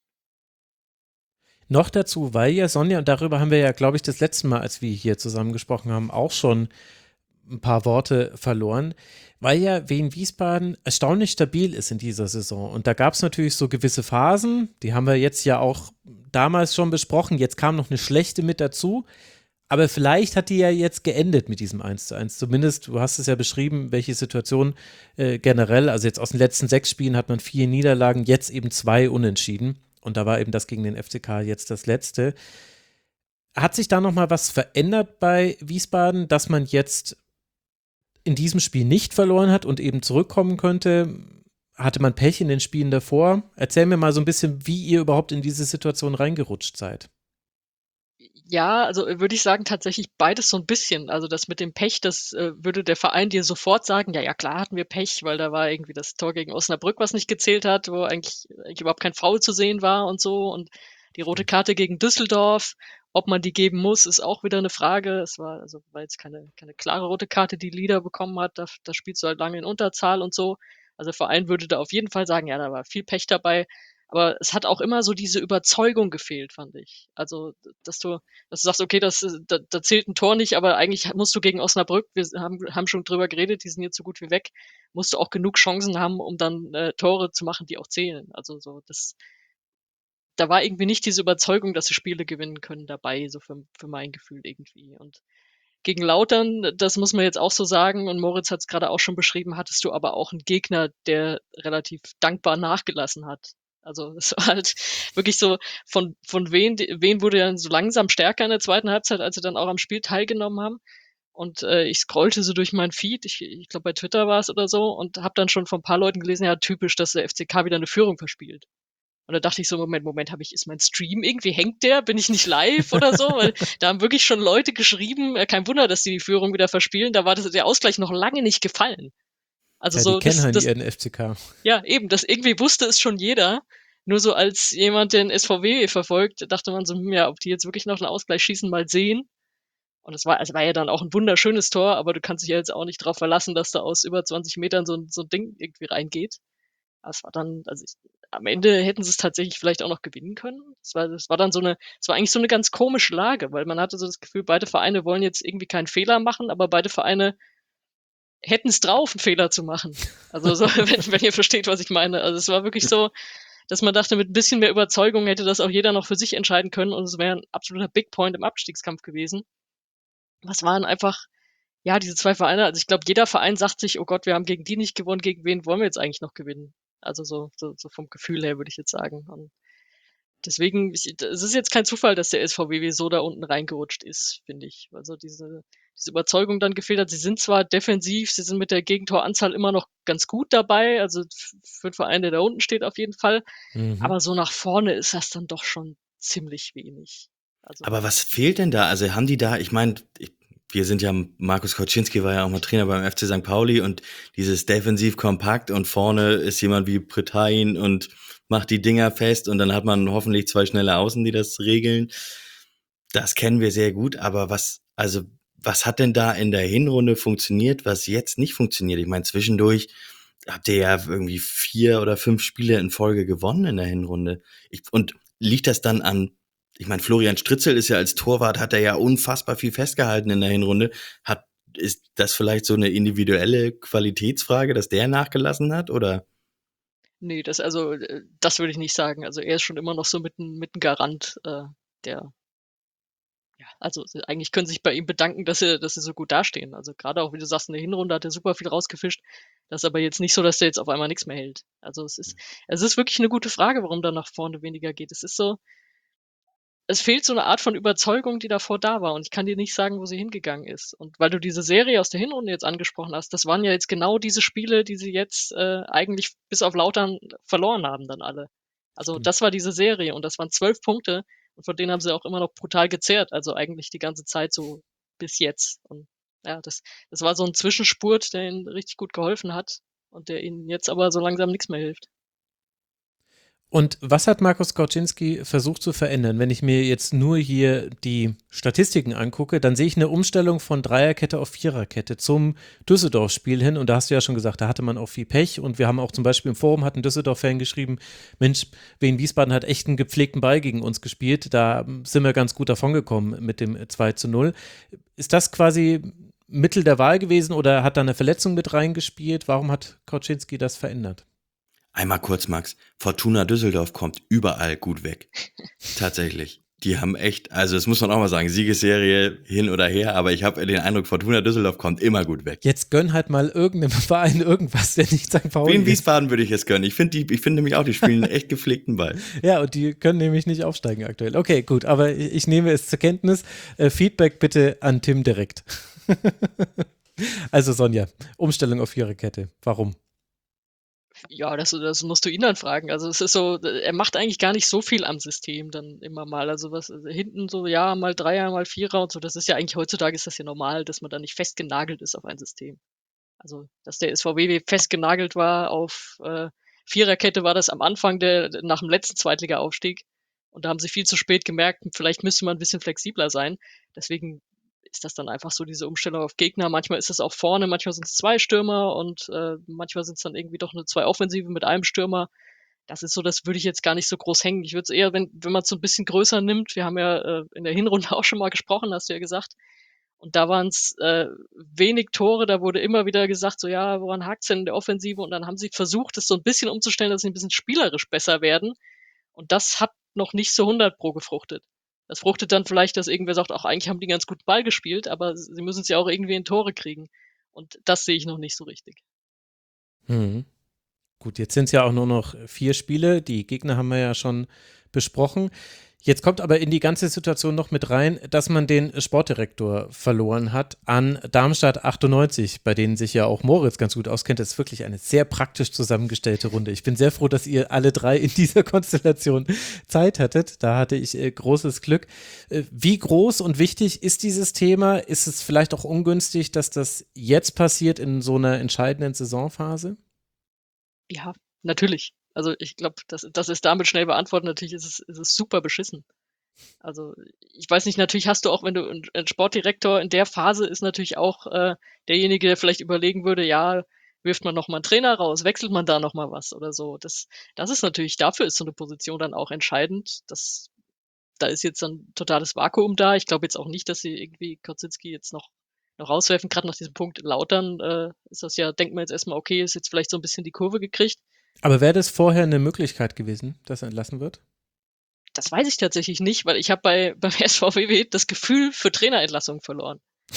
Noch dazu, weil ja Sonja, und darüber haben wir ja, glaube ich, das letzte Mal, als wir hier zusammen gesprochen haben, auch schon ein paar Worte verloren, weil ja Wien Wiesbaden erstaunlich stabil ist in dieser Saison. Und da gab es natürlich so gewisse Phasen, die haben wir jetzt ja auch damals schon besprochen. Jetzt kam noch eine schlechte mit dazu. Aber vielleicht hat die ja jetzt geendet mit diesem 1:1. Zumindest, du hast es ja beschrieben, welche Situation generell, also jetzt aus den letzten 6 Spielen hat man 4 Niederlagen, jetzt eben 2 Unentschieden. Und da war eben das gegen den FCK jetzt das letzte. Hat sich da nochmal was verändert bei Wiesbaden, dass man jetzt in diesem Spiel nicht verloren hat und eben zurückkommen könnte? Hatte man Pech in den Spielen davor? Erzähl mir mal so ein bisschen, wie ihr überhaupt in diese Situation reingerutscht seid. Ja, also würde ich sagen, tatsächlich beides so ein bisschen. Also das mit dem Pech, das würde der Verein dir sofort sagen, ja, klar hatten wir Pech, weil da war irgendwie das Tor gegen Osnabrück, was nicht gezählt hat, wo eigentlich überhaupt kein Foul zu sehen war und so. Und die rote Karte gegen Düsseldorf, ob man die geben muss, ist auch wieder eine Frage. Es war jetzt keine klare rote Karte, die Lieder bekommen hat. Da spielst du halt lange in Unterzahl und so. Also der Verein würde da auf jeden Fall sagen, ja, da war viel Pech dabei. Aber es hat auch immer so diese Überzeugung gefehlt, fand ich. Also, dass du sagst, okay, da zählt ein Tor nicht, aber eigentlich musst du gegen Osnabrück, wir haben schon drüber geredet, die sind jetzt so gut wie weg, musst du auch genug Chancen haben, um dann Tore zu machen, die auch zählen. Also so, da war irgendwie nicht diese Überzeugung, dass sie Spiele gewinnen können dabei, so für mein Gefühl irgendwie. Und gegen Lautern, das muss man jetzt auch so sagen, und Moritz hat es gerade auch schon beschrieben, hattest du aber auch einen Gegner, der relativ dankbar nachgelassen hat. Also es war halt wirklich so, von wen wurde dann so langsam stärker in der zweiten Halbzeit, als sie dann auch am Spiel teilgenommen haben. Und ich scrollte so durch meinen Feed, ich glaube bei Twitter war es oder so, und habe dann schon von ein paar Leuten gelesen, ja, typisch, dass der FCK wieder eine Führung verspielt. Und da dachte ich so, Moment, ist mein Stream irgendwie, hängt der? Bin ich nicht live oder so? Weil da haben wirklich schon Leute geschrieben, kein Wunder, dass die Führung wieder verspielen, da war der Ausgleich noch lange nicht gefallen. Also Ja, so, die kennen halt ihren FCK. ja, eben, das irgendwie wusste es schon jeder. Nur so als jemand, der den SVW verfolgt, dachte man so, ja, ob die jetzt wirklich noch einen Ausgleich schießen, mal sehen. Und es war ja dann auch ein wunderschönes Tor, aber du kannst dich ja jetzt auch nicht drauf verlassen, dass da aus über 20 Metern so ein Ding irgendwie reingeht. Aber es war dann, am Ende hätten sie es tatsächlich vielleicht auch noch gewinnen können. Es war eigentlich so eine ganz komische Lage, weil man hatte so das Gefühl, beide Vereine wollen jetzt irgendwie keinen Fehler machen, aber beide Vereine hätten es drauf, einen Fehler zu machen. Also so, wenn ihr versteht, was ich meine. Also es war wirklich so, dass man dachte, mit ein bisschen mehr Überzeugung hätte das auch jeder noch für sich entscheiden können und es wäre ein absoluter Big Point im Abstiegskampf gewesen. Was waren einfach, ja, diese zwei Vereine, also ich glaube, jeder Verein sagt sich, oh Gott, wir haben gegen die nicht gewonnen, gegen wen wollen wir jetzt eigentlich noch gewinnen? Also so vom Gefühl her würde ich jetzt sagen. Und deswegen, es ist jetzt kein Zufall, dass der SVW so da unten reingerutscht ist, finde ich. Also diese Überzeugung dann gefehlt hat. Sie sind zwar defensiv, sie sind mit der Gegentoranzahl immer noch ganz gut dabei, also für einen Verein, der da unten steht auf jeden Fall. Aber so nach vorne ist das dann doch schon ziemlich wenig. Also, Aber was fehlt denn da? Also haben die da, ich meine, wir sind ja, Markus Koczynski war ja auch mal Trainer beim FC St. Pauli und dieses defensiv kompakt und vorne ist jemand wie Pretain und macht die Dinger fest und dann hat man hoffentlich zwei schnelle Außen, die das regeln. Das kennen wir sehr gut, aber was hat denn da in der Hinrunde funktioniert, was jetzt nicht funktioniert? Ich meine, zwischendurch habt ihr ja irgendwie 4 oder 5 Spiele in Folge gewonnen in der Hinrunde. Und liegt das dann an, ich meine, Florian Stritzel ist ja als Torwart, hat er ja unfassbar viel festgehalten in der Hinrunde. Ist das vielleicht so eine individuelle Qualitätsfrage, dass der nachgelassen hat, oder? Nee, das würde ich nicht sagen. Also er ist schon immer noch so mit ein Garant, der, ja, also eigentlich können sie sich bei ihm bedanken, dass sie so gut dastehen. Also gerade auch, wie du sagst, in der Hinrunde hat er super viel rausgefischt. Das ist aber jetzt nicht so, dass der jetzt auf einmal nichts mehr hält. Also es ist wirklich eine gute Frage, warum da nach vorne weniger geht. Es ist so, es fehlt so eine Art von Überzeugung, die davor da war. Und ich kann dir nicht sagen, wo sie hingegangen ist. Und weil du diese Serie aus der Hinrunde jetzt angesprochen hast, das waren ja jetzt genau diese Spiele, die sie jetzt eigentlich bis auf Lautern verloren haben dann alle. Also das war diese Serie und das waren 12 Punkte und von denen haben sie auch immer noch brutal gezehrt. Also eigentlich die ganze Zeit so bis jetzt. Und ja, das war so ein Zwischenspurt, der ihnen richtig gut geholfen hat und der ihnen jetzt aber so langsam nichts mehr hilft. Und was hat Markus Koczynski versucht zu verändern? Wenn ich mir jetzt nur hier die Statistiken angucke, dann sehe ich eine Umstellung von Dreierkette auf Viererkette zum Düsseldorf-Spiel hin. Und da hast du ja schon gesagt, da hatte man auch viel Pech. Und wir haben auch zum Beispiel im Forum, hat ein Düsseldorf-Fan geschrieben, Mensch, Wien Wiesbaden hat echt einen gepflegten Ball gegen uns gespielt. Da sind wir ganz gut davongekommen mit dem 2:0. Ist das quasi Mittel der Wahl gewesen oder hat da eine Verletzung mit reingespielt? Warum hat Koczynski das verändert? Einmal kurz, Max. Fortuna Düsseldorf kommt überall gut weg. Tatsächlich. Die haben echt, also das muss man auch mal sagen, Siegesserie hin oder her, aber ich habe den Eindruck, Fortuna Düsseldorf kommt immer gut weg. Jetzt gönn halt mal irgendeinem Verein irgendwas, der nicht St. Pauli ist. Wie in Wiesbaden würde ich es gönnen. Ich finde nämlich auch, die spielen einen echt gepflegten Ball. Ja, und die können nämlich nicht aufsteigen aktuell. Okay, gut, aber ich nehme es zur Kenntnis. Feedback bitte an Tim direkt. Also Sonja, Umstellung auf Viererkette. Warum? Ja, das musst du ihn dann fragen. Also es ist so, er macht eigentlich gar nicht so viel am System dann immer mal. Also hinten so, ja, mal Dreier, mal Vierer und so, das ist ja eigentlich heutzutage ist das ja normal, dass man da nicht festgenagelt ist auf ein System. Also, dass der SVW festgenagelt war auf Viererkette, war das am Anfang nach dem letzten Zweitliga-Aufstieg. Und da haben sie viel zu spät gemerkt, vielleicht müsste man ein bisschen flexibler sein. Deswegen ist das dann einfach so diese Umstellung auf Gegner. Manchmal ist es auch vorne, manchmal sind es 2 Stürmer und manchmal sind es dann irgendwie doch nur 2 Offensive mit einem Stürmer. Das ist so, das würde ich jetzt gar nicht so groß hängen. Ich würde es eher, wenn man es so ein bisschen größer nimmt, wir haben ja in der Hinrunde auch schon mal gesprochen, hast du ja gesagt, und da waren es wenig Tore, da wurde immer wieder gesagt, so ja, woran hakt's denn in der Offensive? Und dann haben sie versucht, es so ein bisschen umzustellen, dass sie ein bisschen spielerisch besser werden. Und das hat noch nicht so 100% gefruchtet. Das fruchtet dann vielleicht, dass irgendwer sagt, auch eigentlich haben die ganz gut Ball gespielt, aber sie müssen es ja auch irgendwie in Tore kriegen. Und das sehe ich noch nicht so richtig. Mhm. Gut, jetzt sind es ja auch nur noch 4 Spiele. Die Gegner haben wir ja schon besprochen. Jetzt kommt aber in die ganze Situation noch mit rein, dass man den Sportdirektor verloren hat an Darmstadt 98, bei denen sich ja auch Moritz ganz gut auskennt. Das ist wirklich eine sehr praktisch zusammengestellte Runde. Ich bin sehr froh, dass ihr alle 3 in dieser Konstellation Zeit hattet. Da hatte ich großes Glück. Wie groß und wichtig ist dieses Thema? Ist es vielleicht auch ungünstig, dass das jetzt passiert in so einer entscheidenden Saisonphase? Ja, natürlich. Also ich glaube, das ist damit schnell beantwortet. Natürlich ist es super beschissen. Also ich weiß nicht, natürlich hast du auch, wenn du ein Sportdirektor in der Phase ist natürlich auch derjenige, der vielleicht überlegen würde, ja, wirft man nochmal einen Trainer raus, wechselt man da nochmal was oder so. Das ist natürlich, dafür ist so eine Position dann auch entscheidend. Da ist jetzt ein totales Vakuum da. Ich glaube jetzt auch nicht, dass sie irgendwie Kocinski jetzt noch rauswerfen. Gerade nach diesem Punkt Lautern ist das ja, denkt man jetzt erstmal, okay, ist jetzt vielleicht so ein bisschen die Kurve gekriegt. Aber wäre das vorher eine Möglichkeit gewesen, dass er entlassen wird? Das weiß ich tatsächlich nicht, weil ich habe beim SVW das Gefühl für Trainerentlassung verloren.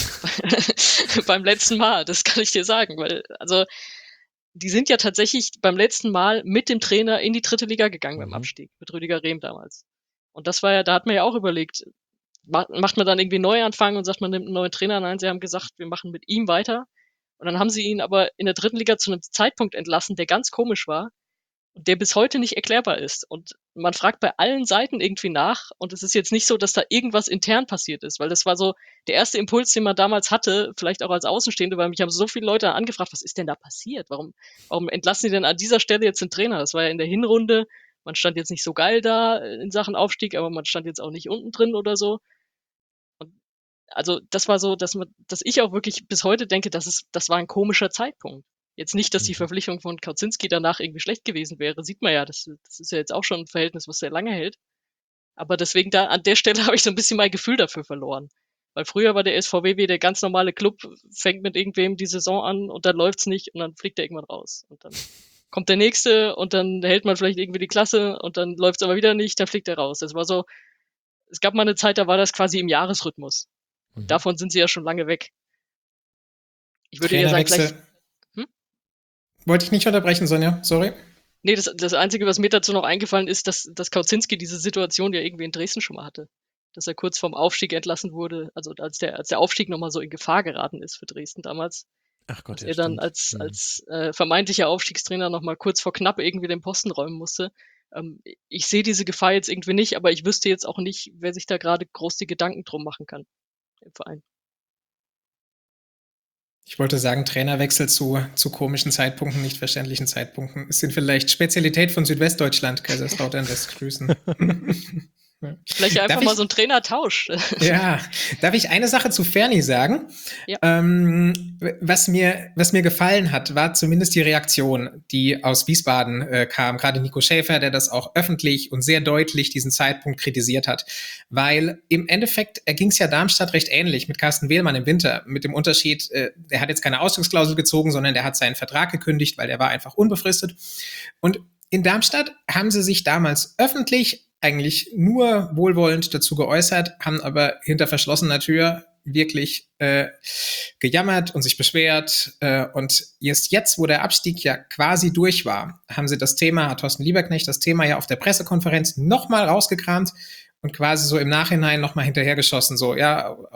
Beim letzten Mal, das kann ich dir sagen, weil, also, die sind ja tatsächlich beim letzten Mal mit dem Trainer in die 3. Liga gegangen beim Abstieg, mit Rüdiger Rehm damals. Und das war ja, da hat man ja auch überlegt, macht man dann irgendwie Neuanfang und sagt, man nimmt einen neuen Trainer? Nein, sie haben gesagt, wir machen mit ihm weiter. Und dann haben sie ihn aber in der 3. Liga zu einem Zeitpunkt entlassen, der ganz komisch war und der bis heute nicht erklärbar ist. Und man fragt bei allen Seiten irgendwie nach und es ist jetzt nicht so, dass da irgendwas intern passiert ist, weil das war so der erste Impuls, den man damals hatte, vielleicht auch als Außenstehende, weil mich haben so viele Leute angefragt, was ist denn da passiert? Warum entlassen sie denn an dieser Stelle jetzt den Trainer? Das war ja in der Hinrunde, man stand jetzt nicht so geil da in Sachen Aufstieg, aber man stand jetzt auch nicht unten drin oder so. Also das war so, dass ich auch wirklich bis heute denke, das war ein komischer Zeitpunkt. Jetzt nicht, dass die Verpflichtung von Kocinski danach irgendwie schlecht gewesen wäre, sieht man ja, das ist ja jetzt auch schon ein Verhältnis, was sehr lange hält. Aber deswegen da an der Stelle habe ich so ein bisschen mein Gefühl dafür verloren. Weil früher war der SVW der ganz normale Club, fängt mit irgendwem die Saison an und dann läuft's nicht und dann fliegt er irgendwann raus. Und dann kommt der nächste und dann hält man vielleicht irgendwie die Klasse und dann läuft's aber wieder nicht, dann fliegt er raus. Das war so, es gab mal eine Zeit, da war das quasi im Jahresrhythmus. Davon sind sie ja schon lange weg. Ich würde eher sagen, gleich. Wollte ich nicht unterbrechen, Sonja, sorry. Nee, das Einzige, was mir dazu noch eingefallen ist, dass Kauzinski diese Situation ja irgendwie in Dresden schon mal hatte. Dass er kurz vorm Aufstieg entlassen wurde, also als der Aufstieg nochmal so in Gefahr geraten ist für Dresden damals. Ach Gott, dass er dann als vermeintlicher Aufstiegstrainer nochmal kurz vor knapp irgendwie den Posten räumen musste. Ich sehe diese Gefahr jetzt irgendwie nicht, aber ich wüsste jetzt auch nicht, wer sich da gerade groß die Gedanken drum machen kann im Verein. Ich wollte sagen, Trainerwechsel zu komischen Zeitpunkten, nicht verständlichen Zeitpunkten. Es sind vielleicht Spezialität von Südwestdeutschland, Kaiserslautern lässt grüßen. Vielleicht einfach mal so ein Trainertausch. Ja, darf ich eine Sache zu Fernie sagen? Ja. Was mir gefallen hat, war zumindest die Reaktion, die aus Wiesbaden kam. Gerade Nico Schäfer, der das auch öffentlich und sehr deutlich diesen Zeitpunkt kritisiert hat. Weil im Endeffekt ging es ja Darmstadt recht ähnlich mit Carsten Wehlmann im Winter. Mit dem Unterschied, der hat jetzt keine Ausstiegsklausel gezogen, sondern der hat seinen Vertrag gekündigt, weil der war einfach unbefristet. Und in Darmstadt haben sie sich damals öffentlich eigentlich nur wohlwollend dazu geäußert, haben aber hinter verschlossener Tür wirklich gejammert und sich beschwert. Und erst jetzt, wo der Abstieg ja quasi durch war, haben sie das Thema, hat Thorsten Lieberknecht das Thema ja auf der Pressekonferenz nochmal rausgekramt und quasi so im Nachhinein nochmal hinterhergeschossen. So, ja, auch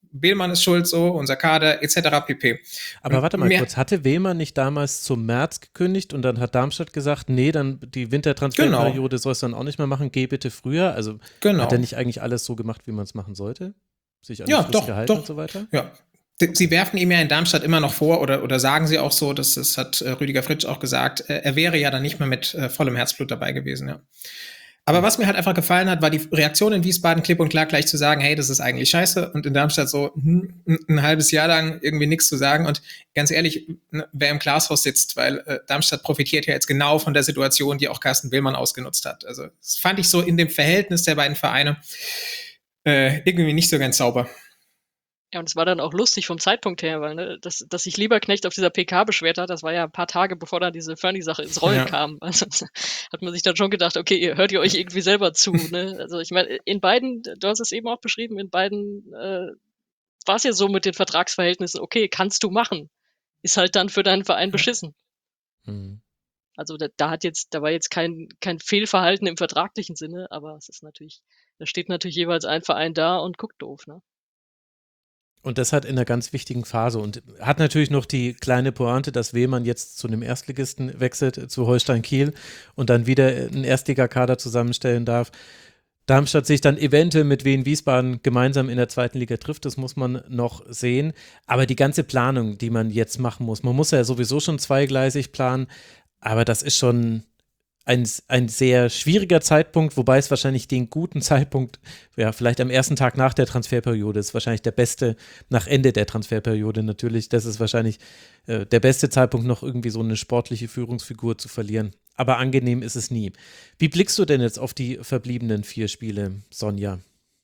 Behlmann ist schuld, so, unser Kader, etc. pp. Aber Und warte mal kurz, hatte Wehmann nicht damals zum März gekündigt und dann hat Darmstadt gesagt, nee, dann die Wintertransferperiode sollst du dann auch nicht mehr machen, geh bitte früher. Also hat er nicht eigentlich alles so gemacht, wie man es machen sollte? Sich an die Frist gehalten und so weiter? Ja. Sie werfen ihm ja in Darmstadt immer noch vor oder sagen sie auch so, das hat Rüdiger Fritsch auch gesagt, er wäre ja dann nicht mehr mit vollem Herzblut dabei gewesen, ja. Aber was mir halt einfach gefallen hat, war die Reaktion in Wiesbaden klipp und klar gleich zu sagen, hey, das ist eigentlich scheiße, und in Darmstadt so ein halbes Jahr lang irgendwie nichts zu sagen. Und ganz ehrlich, wer im Glashaus sitzt, weil Darmstadt profitiert ja jetzt genau von der Situation, die auch Carsten Behlmann ausgenutzt hat. Also das fand ich so in dem Verhältnis der beiden Vereine irgendwie nicht so ganz sauber. Ja, und es war dann auch lustig vom Zeitpunkt her, weil, ne, dass sich Lieberknecht auf dieser PK beschwert hat, das war ja ein paar Tage, bevor dann diese Fernie-Sache ins Rollen kam. Also hat man sich dann schon gedacht, okay, hört ihr euch irgendwie selber zu, ne? Also ich meine, in beiden, du hast es eben auch beschrieben, in beiden war es ja so mit den Vertragsverhältnissen, okay, kannst du machen. Ist halt dann für deinen Verein beschissen. Mhm. Also da war jetzt kein Fehlverhalten im vertraglichen Sinne, aber es ist natürlich, da steht natürlich jeweils ein Verein da und guckt doof, ne? Und das hat in einer ganz wichtigen Phase und hat natürlich noch die kleine Pointe, dass Wehmann jetzt zu einem Erstligisten wechselt, zu Holstein Kiel und dann wieder einen Erstligakader zusammenstellen darf. Darmstadt sich dann eventuell mit Wien Wiesbaden gemeinsam in der zweiten Liga trifft, das muss man noch sehen. Aber die ganze Planung, die man jetzt machen muss, man muss ja sowieso schon zweigleisig planen, aber das ist schon ein sehr schwieriger Zeitpunkt, wobei es wahrscheinlich den guten Zeitpunkt, ja, vielleicht am ersten Tag nach der Transferperiode, ist wahrscheinlich der beste, nach Ende der Transferperiode natürlich, das ist wahrscheinlich der beste Zeitpunkt, noch irgendwie so eine sportliche Führungsfigur zu verlieren. Aber angenehm ist es nie. Wie blickst du denn jetzt auf die verbliebenen 4 Spiele, Sonja?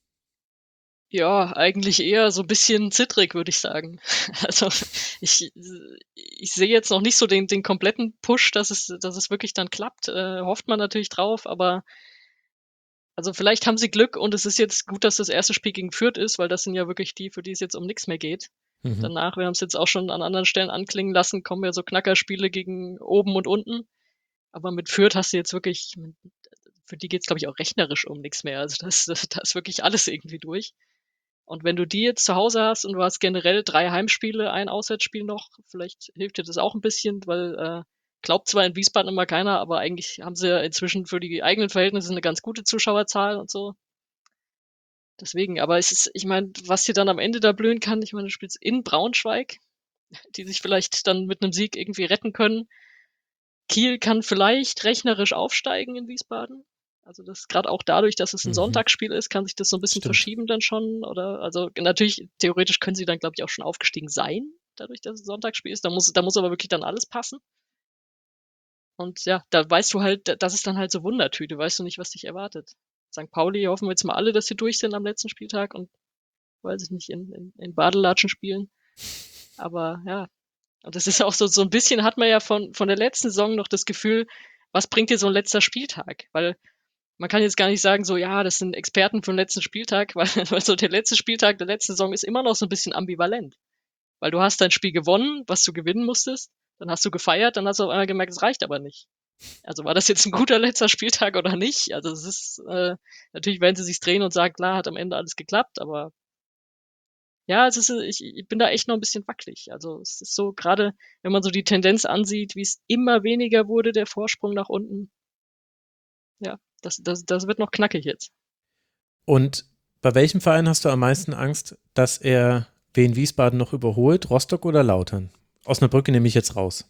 Ja, eigentlich eher so ein bisschen zittrig, würde ich sagen. Also, ich sehe jetzt noch nicht so den kompletten Push, dass es wirklich dann klappt. Hofft man natürlich drauf, aber also, vielleicht haben sie Glück und es ist jetzt gut, dass das erste Spiel gegen Fürth ist, weil das sind ja wirklich die, für die es jetzt um nichts mehr geht. Mhm. Danach, wir haben es jetzt auch schon an anderen Stellen anklingen lassen, kommen ja so Knackerspiele gegen oben und unten. Aber mit Fürth hast du jetzt wirklich, für die geht's, glaube ich, auch rechnerisch um nichts mehr. Also, da ist wirklich alles irgendwie durch. Und wenn du die jetzt zu Hause hast und du hast generell 3 Heimspiele, ein Auswärtsspiel noch, vielleicht hilft dir das auch ein bisschen, weil glaubt zwar in Wiesbaden immer keiner, aber eigentlich haben sie ja inzwischen für die eigenen Verhältnisse eine ganz gute Zuschauerzahl und so. Deswegen, aber es ist, ich meine, was dir dann am Ende da blühen kann, ich meine, du spielst in Braunschweig, die sich vielleicht dann mit einem Sieg irgendwie retten können. Kiel kann vielleicht rechnerisch aufsteigen in Wiesbaden. Also das gerade auch dadurch, dass es ein Sonntagsspiel ist, kann sich das so ein bisschen verschieben dann schon. Oder also natürlich, theoretisch können sie dann, glaube ich, auch schon aufgestiegen sein, dadurch, dass es ein Sonntagsspiel ist. Da muss aber wirklich dann alles passen. Und ja, da weißt du halt, das ist dann halt so Wundertüte, weißt du nicht, was dich erwartet. St. Pauli hoffen wir jetzt mal alle, dass sie durch sind am letzten Spieltag und weiß ich nicht, in Badelatschen spielen. Aber ja, und das ist auch so ein bisschen, hat man ja von der letzten Saison noch das Gefühl, was bringt dir so ein letzter Spieltag? Weil man kann jetzt gar nicht sagen, so, ja, das sind Experten für den letzten Spieltag, weil so der letzte Spieltag der letzten Saison ist immer noch so ein bisschen ambivalent. Weil du hast dein Spiel gewonnen, was du gewinnen musstest, dann hast du gefeiert, dann hast du auf einmal gemerkt, es reicht aber nicht. Also war das jetzt ein guter letzter Spieltag oder nicht? Also es ist, natürlich werden sie sich drehen und sagen, klar, hat am Ende alles geklappt, aber ja, ich bin da echt noch ein bisschen wackelig. Also es ist so, gerade wenn man so die Tendenz ansieht, wie es immer weniger wurde, der Vorsprung nach unten. Ja, das wird noch knackig jetzt. Und bei welchem Verein hast du am meisten Angst, dass er Wien Wiesbaden noch überholt? Rostock oder Lautern? Osnabrück nehme ich jetzt raus.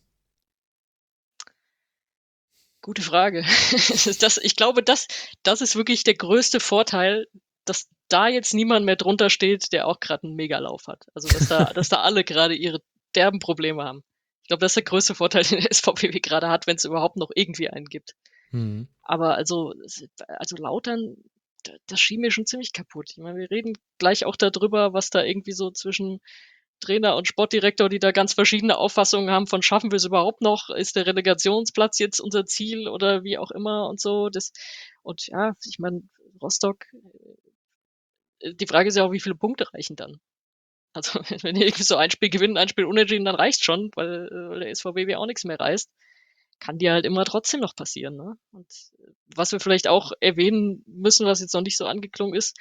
Gute Frage. Ich glaube, das ist wirklich der größte Vorteil, dass da jetzt niemand mehr drunter steht, der auch gerade einen Megalauf hat. Also dass da alle gerade ihre derben Probleme haben. Ich glaube, das ist der größte Vorteil, den der SVPW gerade hat, wenn es überhaupt noch irgendwie einen gibt. Aber also Lautern, das schien mir schon ziemlich kaputt. Ich meine, wir reden gleich auch darüber, was da irgendwie so zwischen Trainer und Sportdirektor, die da ganz verschiedene Auffassungen haben von schaffen wir es überhaupt noch, ist der Relegationsplatz jetzt unser Ziel oder wie auch immer und so. Und ja, ich meine, Rostock, die Frage ist ja auch, wie viele Punkte reichen dann? Also wenn die irgendwie so ein Spiel gewinnen, ein Spiel unentschieden, dann reicht's schon, weil der SVW auch nichts mehr reißt. Kann dir halt immer trotzdem noch passieren, ne? Und was wir vielleicht auch erwähnen müssen, was jetzt noch nicht so angeklungen ist,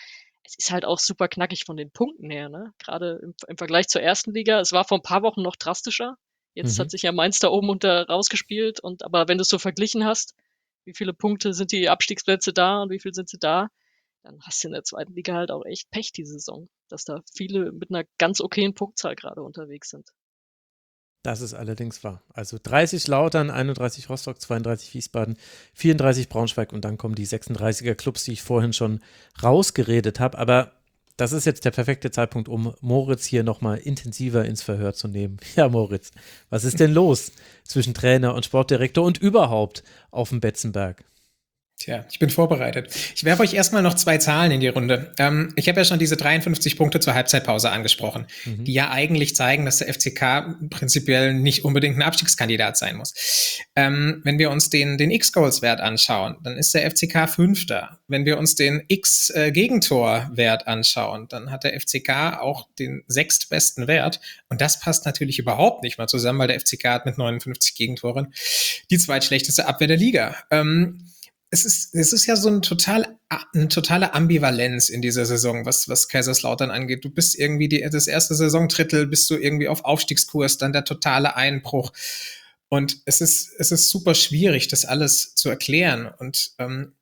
es ist halt auch super knackig von den Punkten her, ne? Gerade im Vergleich zur ersten Liga. Es war vor ein paar Wochen noch drastischer. Jetzt hat sich ja Mainz da oben unter rausgespielt aber wenn du's so verglichen hast, wie viele Punkte sind die Abstiegsplätze da und wie viel sind sie da, dann hast du in der zweiten Liga halt auch echt Pech die Saison, dass da viele mit einer ganz okayen Punktzahl gerade unterwegs sind. Das ist allerdings wahr. Also 30 Lautern, 31 Rostock, 32 Wiesbaden, 34 Braunschweig und dann kommen die 36er Clubs, die ich vorhin schon rausgeredet habe. Aber das ist jetzt der perfekte Zeitpunkt, um Moritz hier nochmal intensiver ins Verhör zu nehmen. Ja, Moritz, was ist denn los zwischen Trainer und Sportdirektor und überhaupt auf dem Betzenberg? Tja, ich bin vorbereitet. Ich werfe euch erstmal noch 2 Zahlen in die Runde. Ich habe ja schon diese 53 Punkte zur Halbzeitpause angesprochen, die ja eigentlich zeigen, dass der FCK prinzipiell nicht unbedingt ein Abstiegskandidat sein muss. Wenn wir uns den X-Goals-Wert anschauen, dann ist der FCK Fünfter. Wenn wir uns den X-Gegentor-Wert anschauen, dann hat der FCK auch den 6. besten Wert. Und das passt natürlich überhaupt nicht mal zusammen, weil der FCK hat mit 59 Gegentoren die zweitschlechteste Abwehr der Liga. Es ist ja so eine totale Ambivalenz in dieser Saison, was Kaiserslautern angeht. Du bist irgendwie das erste Saisondrittel, bist du irgendwie auf Aufstiegskurs, dann der totale Einbruch. Und es ist super schwierig, das alles zu erklären. Und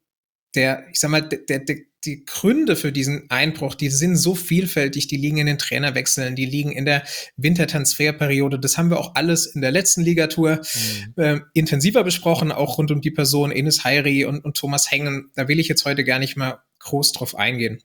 die Gründe für diesen Einbruch, die sind so vielfältig, die liegen in den Trainerwechseln, die liegen in der Wintertransferperiode. Das haben wir auch alles in der letzten Ligatour intensiver besprochen, auch rund um die Person Enes Hayri und Thomas Hengen. Da will ich jetzt heute gar nicht mal groß drauf eingehen.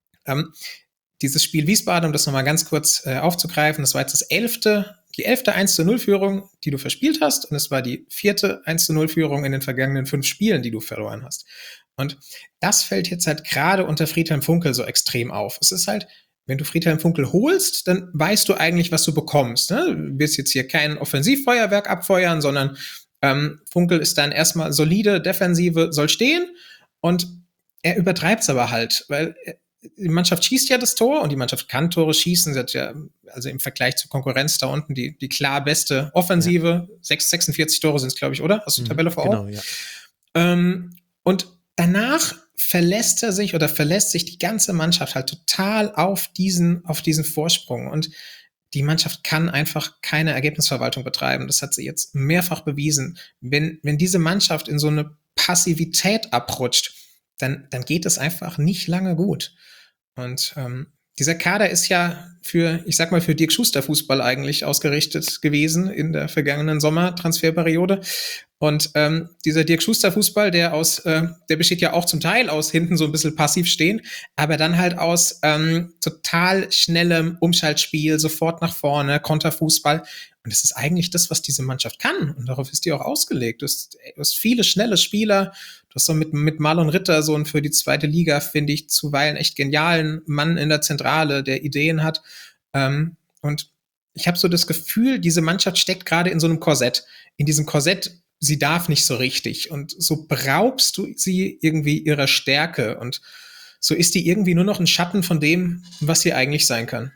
Dieses Spiel Wiesbaden, um das nochmal ganz kurz aufzugreifen, das war jetzt die 11. 1-0-Führung, die du verspielt hast, und es war die 4. 1-0-Führung in den vergangenen 5 Spielen, die du verloren hast. Und das fällt jetzt halt gerade unter Friedhelm Funkel so extrem auf. Es ist halt, wenn du Friedhelm Funkel holst, dann weißt du eigentlich, was du bekommst. Ne? Du wirst jetzt hier kein Offensivfeuerwerk abfeuern, sondern Funkel ist dann erstmal solide, Defensive soll stehen, und er übertreibt es aber halt, weil die Mannschaft schießt ja das Tor und die Mannschaft kann Tore schießen. Sie hat ja, also im Vergleich zur Konkurrenz da unten, die klar beste Offensive. Ja. 46 Tore sind es, glaube ich, oder? Hast du die Tabelle vor Augen? Genau, ja. Und danach verlässt sich die ganze Mannschaft halt total auf diesen Vorsprung. Und die Mannschaft kann einfach keine Ergebnisverwaltung betreiben. Das hat sie jetzt mehrfach bewiesen. Wenn diese Mannschaft in so eine Passivität abrutscht, dann geht es einfach nicht lange gut. Und dieser Kader ist ja für Dirk Schuster Fußball eigentlich ausgerichtet gewesen in der vergangenen Sommertransferperiode. Und dieser Dirk Schuster Fußball, der besteht ja auch zum Teil aus hinten so ein bisschen passiv stehen, aber dann halt aus total schnellem Umschaltspiel, sofort nach vorne, Konterfußball. Und das ist eigentlich das, was diese Mannschaft kann. Und darauf ist die auch ausgelegt. Du hast viele schnelle Spieler. Du hast so mit Marlon Ritter so einen für die zweite Liga, finde ich, zuweilen echt genialen Mann in der Zentrale, der Ideen hat. Und ich habe so das Gefühl, diese Mannschaft steckt gerade in so einem Korsett. In diesem Korsett, sie darf nicht so richtig. Und so beraubst du sie irgendwie ihrer Stärke. Und so ist die irgendwie nur noch ein Schatten von dem, was sie eigentlich sein kann.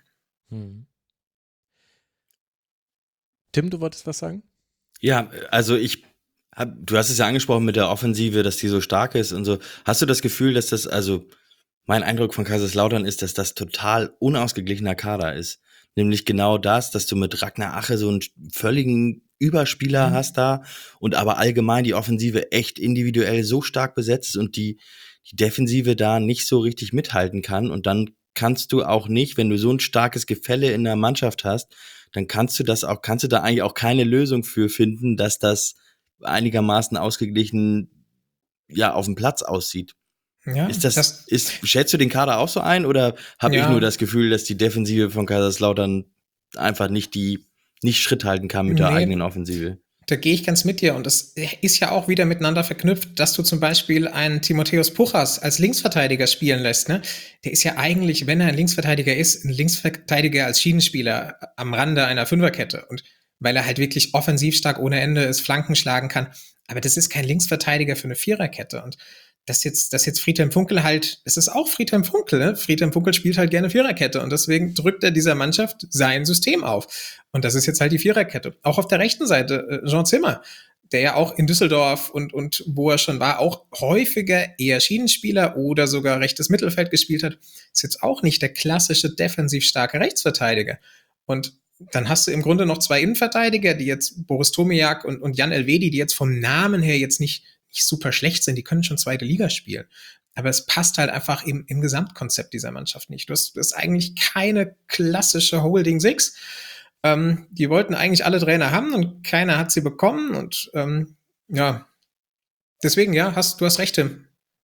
Tim, du wolltest was sagen? Ja, also du hast es ja angesprochen mit der Offensive, dass die so stark ist und so. Hast du das Gefühl, dass das, also mein Eindruck von Kaiserslautern ist, dass das total unausgeglichener Kader ist? Nämlich genau das, dass du mit Ragnar Ache so einen völligen Überspieler hast da und aber allgemein die Offensive echt individuell so stark besetzt ist und die Defensive da nicht so richtig mithalten kann. Und dann kannst du auch nicht, wenn du so ein starkes Gefälle in der Mannschaft hast, dann kannst du da eigentlich auch keine Lösung für finden, dass das einigermaßen ausgeglichen auf dem Platz aussieht. Ja, schätzt du den Kader auch so ein oder habe ich nur das Gefühl, dass die Defensive von Kaiserslautern einfach nicht Schritt halten kann mit der eigenen Offensive? Da gehe ich ganz mit dir, und das ist ja auch wieder miteinander verknüpft, dass du zum Beispiel einen Timotheus Puchas als Linksverteidiger spielen lässt. Ne? Der ist ja eigentlich, wenn er ein Linksverteidiger ist, ein Linksverteidiger als Schienenspieler am Rande einer Fünferkette, und weil er halt wirklich offensiv stark ohne Ende ist, Flanken schlagen kann. Aber das ist kein Linksverteidiger für eine Viererkette, und dass jetzt Friedhelm Funkel halt, es ist auch Friedhelm Funkel, ne? Friedhelm Funkel spielt halt gerne Viererkette, und deswegen drückt er dieser Mannschaft sein System auf. Und das ist jetzt halt die Viererkette. Auch auf der rechten Seite, Jean Zimmer. der ja auch in Düsseldorf und wo er schon war, auch häufiger eher Schienenspieler oder sogar rechtes Mittelfeld gespielt hat, ist jetzt auch nicht der klassische defensiv starke Rechtsverteidiger. Und dann hast du im Grunde noch zwei Innenverteidiger, die jetzt Boris Tomiak und Jan Elvedi, die jetzt vom Namen her jetzt nicht super schlecht sind, die können schon zweite Liga spielen. Aber es passt halt einfach im Gesamtkonzept dieser Mannschaft nicht. Du hast eigentlich keine klassische Holding Six. Die wollten eigentlich alle Trainer haben und keiner hat sie bekommen. Und ja, deswegen, ja, du hast recht, Tim.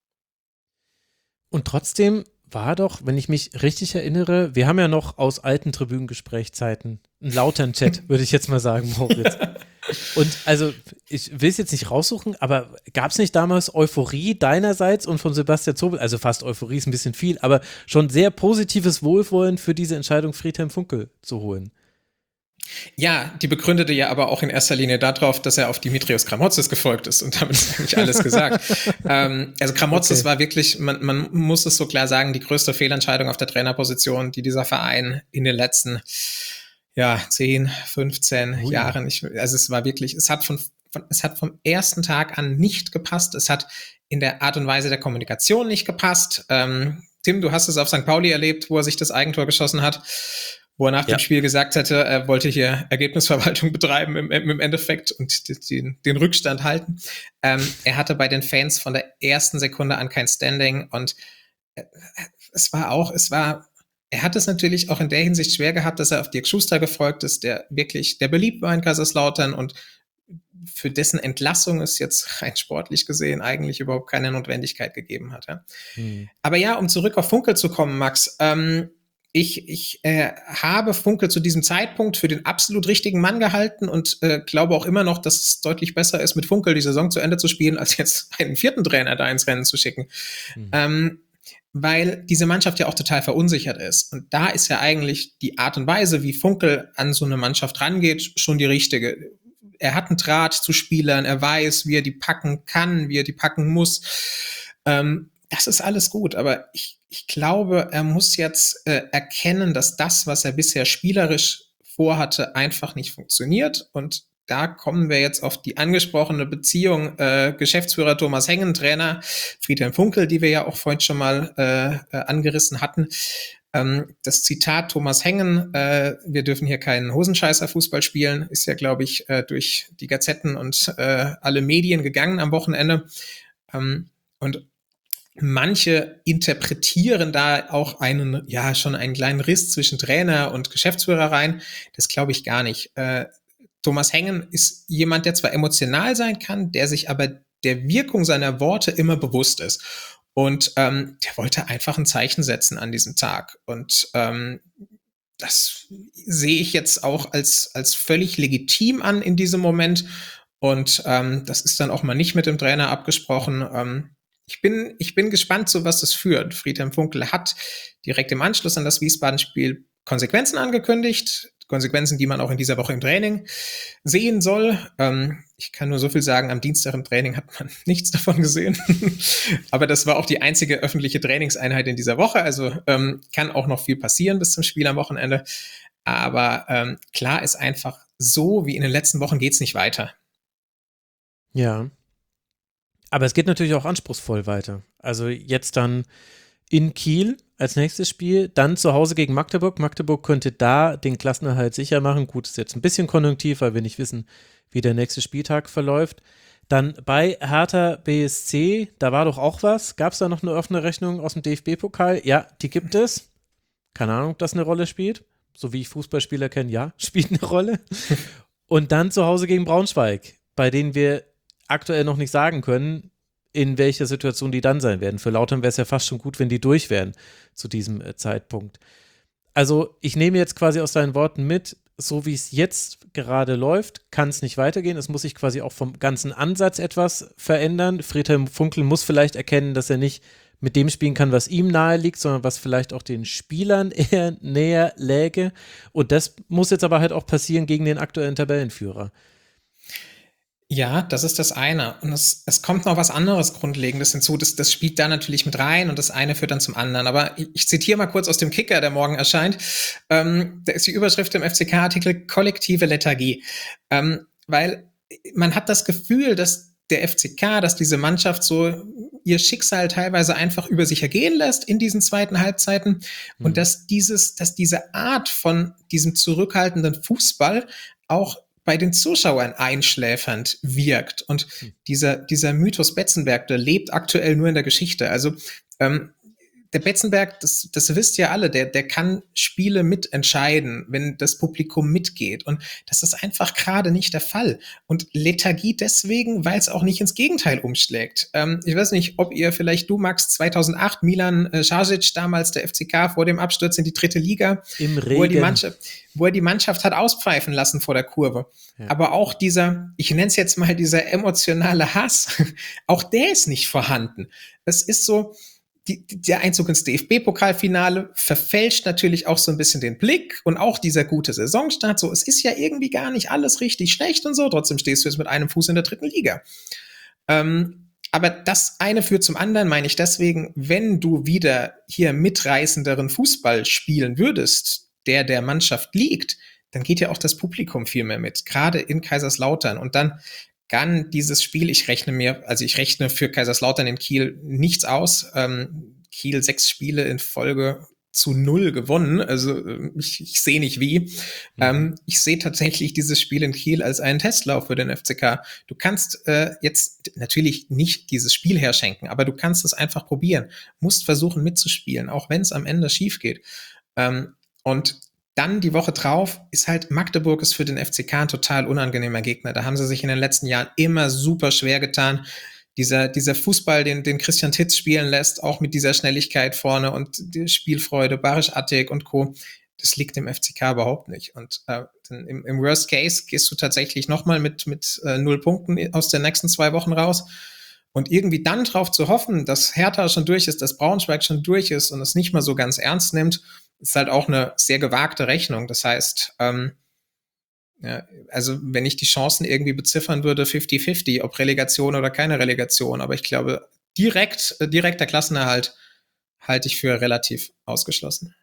Und trotzdem war doch, wenn ich mich richtig erinnere, wir haben ja noch aus alten Tribünengesprächzeiten einen lauteren Chat, würde ich jetzt mal sagen, Moritz. Und also, ich will es jetzt nicht raussuchen, aber gab es nicht damals Euphorie deinerseits und von Sebastian Zobel, also fast Euphorie ist ein bisschen viel, aber schon sehr positives Wohlwollen für diese Entscheidung, Friedhelm Funkel zu holen? Ja, die begründete ja aber auch in erster Linie darauf, dass er auf Dimitrios Kramotzis gefolgt ist und damit ist eigentlich alles gesagt. Also Kramotzis war wirklich, man muss es so klar sagen, die größte Fehlentscheidung auf der Trainerposition, die dieser Verein in den letzten 10, 15 Jahren, also es war wirklich, es hat vom ersten Tag an nicht gepasst, es hat in der Art und Weise der Kommunikation nicht gepasst. Tim, du hast es auf St. Pauli erlebt, wo er sich das Eigentor geschossen hat, wo er nach dem Spiel gesagt hatte, er wollte hier Ergebnisverwaltung betreiben im Endeffekt und den Rückstand halten. Er hatte bei den Fans von der ersten Sekunde an kein Standing und er hat es natürlich auch in der Hinsicht schwer gehabt, dass er auf Dirk Schuster gefolgt ist, der beliebt war in Kaiserslautern und für dessen Entlassung es jetzt rein sportlich gesehen eigentlich überhaupt keine Notwendigkeit gegeben hat. Ja. Aber ja, um zurück auf Funkel zu kommen, Max, ich habe Funkel zu diesem Zeitpunkt für den absolut richtigen Mann gehalten und glaube auch immer noch, dass es deutlich besser ist, mit Funkel die Saison zu Ende zu spielen, als jetzt einen vierten Trainer da ins Rennen zu schicken. Weil diese Mannschaft ja auch total verunsichert ist. Und da ist ja eigentlich die Art und Weise, wie Funkel an so eine Mannschaft rangeht, schon die richtige. Er hat einen Draht zu Spielern, er weiß, wie er die packen kann, wie er die packen muss. Das ist alles gut, aber ich glaube, er muss jetzt erkennen, dass das, was er bisher spielerisch vorhatte, einfach nicht funktioniert. Und da kommen wir jetzt auf die angesprochene Beziehung Geschäftsführer Thomas Hengen, Trainer Friedhelm Funkel, die wir ja auch vorhin schon mal angerissen hatten. Das Zitat Thomas Hengen, wir dürfen hier keinen Hosenscheißer-Fußball spielen, ist ja, glaube ich, durch die Gazetten und alle Medien gegangen am Wochenende. Und manche interpretieren da auch schon einen kleinen Riss zwischen Trainer und Geschäftsführer rein. Das glaube ich gar nicht. Thomas Hengen ist jemand, der zwar emotional sein kann, der sich aber der Wirkung seiner Worte immer bewusst ist. Und der wollte einfach ein Zeichen setzen an diesem Tag. Und das sehe ich jetzt auch als völlig legitim an in diesem Moment. Und das ist dann auch mal nicht mit dem Trainer abgesprochen. Ich bin gespannt, zu was das führt. Friedhelm Funkel hat direkt im Anschluss an das Wiesbaden-Spiel Konsequenzen angekündigt. Konsequenzen, die man auch in dieser Woche im Training sehen soll. Ich kann nur so viel sagen, am Dienstag im Training hat man nichts davon gesehen. Aber das war auch die einzige öffentliche Trainingseinheit in dieser Woche. Also kann auch noch viel passieren bis zum Spiel am Wochenende. Aber klar ist einfach, so wie in den letzten Wochen geht's nicht weiter. Ja. Aber es geht natürlich auch anspruchsvoll weiter. Also jetzt dann in Kiel als nächstes Spiel, dann zu Hause gegen Magdeburg. Magdeburg könnte da den Klassenerhalt sicher machen. Gut, ist jetzt ein bisschen konjunktiv, weil wir nicht wissen, wie der nächste Spieltag verläuft. Dann bei Hertha BSC, da war doch auch was. Gab es da noch eine offene Rechnung aus dem DFB-Pokal? Ja, die gibt es. Keine Ahnung, ob das eine Rolle spielt. So wie ich Fußballspieler kenne, ja, spielt eine Rolle. Und dann zu Hause gegen Braunschweig, bei denen wir aktuell noch nicht sagen können, in welcher Situation die dann sein werden. Für Lautern wäre es ja fast schon gut, wenn die durch wären zu diesem Zeitpunkt. Also ich nehme jetzt quasi aus deinen Worten mit, so wie es jetzt gerade läuft, kann es nicht weitergehen. Es muss sich quasi auch vom ganzen Ansatz etwas verändern. Friedhelm Funkel muss vielleicht erkennen, dass er nicht mit dem spielen kann, was ihm nahe liegt, sondern was vielleicht auch den Spielern eher näher läge. Und das muss jetzt aber halt auch passieren gegen den aktuellen Tabellenführer. Ja, das ist das eine. Und es kommt noch was anderes Grundlegendes hinzu. Das spielt da natürlich mit rein und das eine führt dann zum anderen. Aber ich zitiere mal kurz aus dem Kicker, der morgen erscheint. Da ist die Überschrift im FCK-Artikel kollektive Lethargie. Weil man hat das Gefühl, dass der FCK, dass diese Mannschaft so ihr Schicksal teilweise einfach über sich ergehen lässt in diesen zweiten Halbzeiten und dass diese Art von diesem zurückhaltenden Fußball auch bei den Zuschauern einschläfernd wirkt. Und dieser Mythos Betzenberg, der lebt aktuell nur in der Geschichte. Also der Betzenberg, das wisst ihr alle, der kann Spiele mitentscheiden, wenn das Publikum mitgeht. Und das ist einfach gerade nicht der Fall. Und Lethargie deswegen, weil es auch nicht ins Gegenteil umschlägt. Ich weiß nicht, ob ihr vielleicht, du Max, 2008, Milan Šarić, damals der FCK vor dem Absturz in die 3. Liga, im Regen, wo er die Mannschaft hat auspfeifen lassen vor der Kurve. Ja. Aber auch dieser, ich nenne es jetzt mal dieser emotionale Hass, auch der ist nicht vorhanden. Es ist so, der Einzug ins DFB-Pokalfinale verfälscht natürlich auch so ein bisschen den Blick und auch dieser gute Saisonstart. So, es ist ja irgendwie gar nicht alles richtig schlecht und so. Trotzdem stehst du jetzt mit einem Fuß in der 3. Liga. Aber das eine führt zum anderen, meine ich deswegen, wenn du wieder hier mitreißenderen Fußball spielen würdest, der Mannschaft liegt, dann geht ja auch das Publikum viel mehr mit, gerade in Kaiserslautern. Und dann kann dieses Spiel, ich rechne für Kaiserslautern in Kiel nichts aus. Kiel 6 Spiele in Folge zu 0 gewonnen. Also ich sehe nicht wie. Ich sehe tatsächlich dieses Spiel in Kiel als einen Testlauf für den FCK. Du kannst jetzt natürlich nicht dieses Spiel herschenken, aber du kannst es einfach probieren. Musst versuchen mitzuspielen, auch wenn es am Ende schief geht. Und dann die Woche drauf ist halt Magdeburg ist für den FCK ein total unangenehmer Gegner. Da haben sie sich in den letzten Jahren immer super schwer getan. Dieser Fußball, den Christian Titz spielen lässt, auch mit dieser Schnelligkeit vorne und die Spielfreude, Barisch Attik und Co., das liegt dem FCK überhaupt nicht. Und im Worst Case gehst du tatsächlich nochmal mit 0 Punkten aus den nächsten 2 Wochen raus. Und irgendwie dann drauf zu hoffen, dass Hertha schon durch ist, dass Braunschweig schon durch ist und es nicht mal so ganz ernst nimmt, ist halt auch eine sehr gewagte Rechnung. Das heißt, also wenn ich die Chancen irgendwie beziffern würde, 50-50, ob Relegation oder keine Relegation. Aber ich glaube, direkter Klassenerhalt halte ich für relativ ausgeschlossen.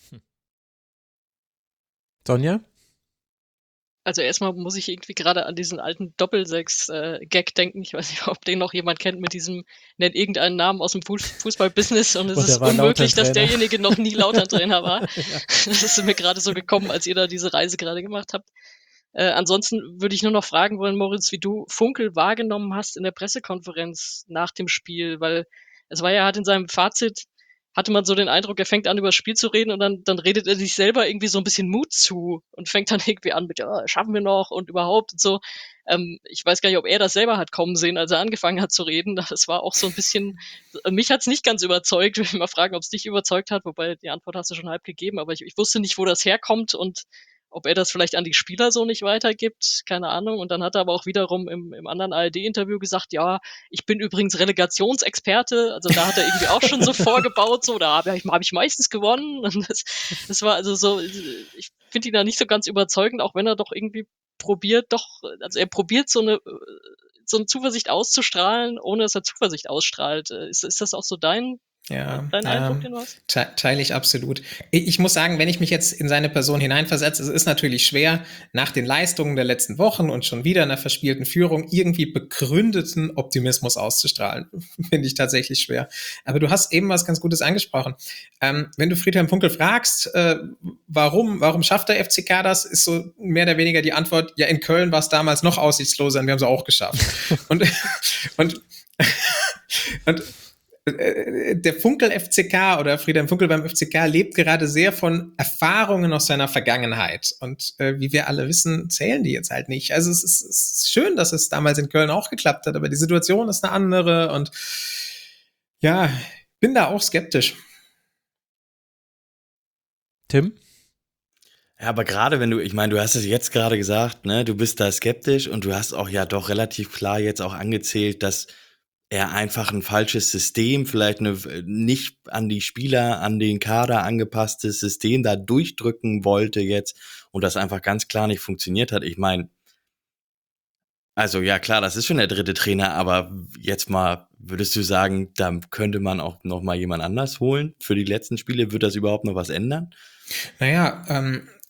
Sonja? Also erstmal muss ich irgendwie gerade an diesen alten Doppelsechs-Gag denken. Ich weiß nicht, ob den noch jemand kennt mit diesem, nennt irgendeinen Namen aus dem Fußball-Business und es ist unmöglich, dass derjenige noch nie Lautern-Trainer war. Ja. Das ist mir gerade so gekommen, als ihr da diese Reise gerade gemacht habt. Ansonsten würde ich nur noch fragen wollen, Moritz, wie du Funkel wahrgenommen hast in der Pressekonferenz nach dem Spiel, weil es war ja, hat in seinem Fazit hatte man so den Eindruck, er fängt an, über das Spiel zu reden und dann redet er sich selber irgendwie so ein bisschen Mut zu und fängt dann irgendwie an mit, ja, schaffen wir noch und überhaupt und so. Ich weiß gar nicht, ob er das selber hat kommen sehen, als er angefangen hat zu reden. Das war auch so ein bisschen, mich hat's nicht ganz überzeugt. Ich will mal fragen, ob es dich überzeugt hat, wobei die Antwort hast du schon halb gegeben, aber ich wusste nicht, wo das herkommt und ob er das vielleicht an die Spieler so nicht weitergibt, keine Ahnung. Und dann hat er aber auch wiederum im anderen ARD-Interview gesagt, ja, ich bin übrigens Relegationsexperte. Also da hat er irgendwie auch schon so vorgebaut, so, da hab ich meistens gewonnen. Und das war also so, ich finde ihn da nicht so ganz überzeugend, auch wenn er doch irgendwie also er probiert so eine Zuversicht auszustrahlen, ohne dass er Zuversicht ausstrahlt. Ist das auch so dein Eindruck, den du hast? Teile ich absolut. Ich muss sagen, wenn ich mich jetzt in seine Person hineinversetze, es ist natürlich schwer, nach den Leistungen der letzten Wochen und schon wieder einer verspielten Führung irgendwie begründeten Optimismus auszustrahlen. Finde ich tatsächlich schwer. Aber du hast eben was ganz Gutes angesprochen. Wenn du Friedhelm Funkel fragst, warum schafft der FCK das, ist so mehr oder weniger die Antwort, ja, in Köln war es damals noch aussichtsloser und wir haben es auch geschafft. und der Funkel FCK oder Friedhelm Funkel beim FCK lebt gerade sehr von Erfahrungen aus seiner Vergangenheit. Und wie wir alle wissen, zählen die jetzt halt nicht. Also es ist schön, dass es damals in Köln auch geklappt hat, aber die Situation ist eine andere. Und ja, bin da auch skeptisch. Tim? Ja, aber gerade wenn ich meine, du hast es jetzt gerade gesagt, ne, du bist da skeptisch und du hast auch ja doch relativ klar jetzt auch angezählt, dass er einfach ein falsches System, vielleicht nicht an die Spieler, an den Kader angepasstes System da durchdrücken wollte jetzt und das einfach ganz klar nicht funktioniert hat. Ich meine, also ja klar, das ist schon der 3. Trainer, aber jetzt mal, würdest du sagen, da könnte man auch noch mal jemand anders holen für die letzten Spiele? Wird das überhaupt noch was ändern? Naja,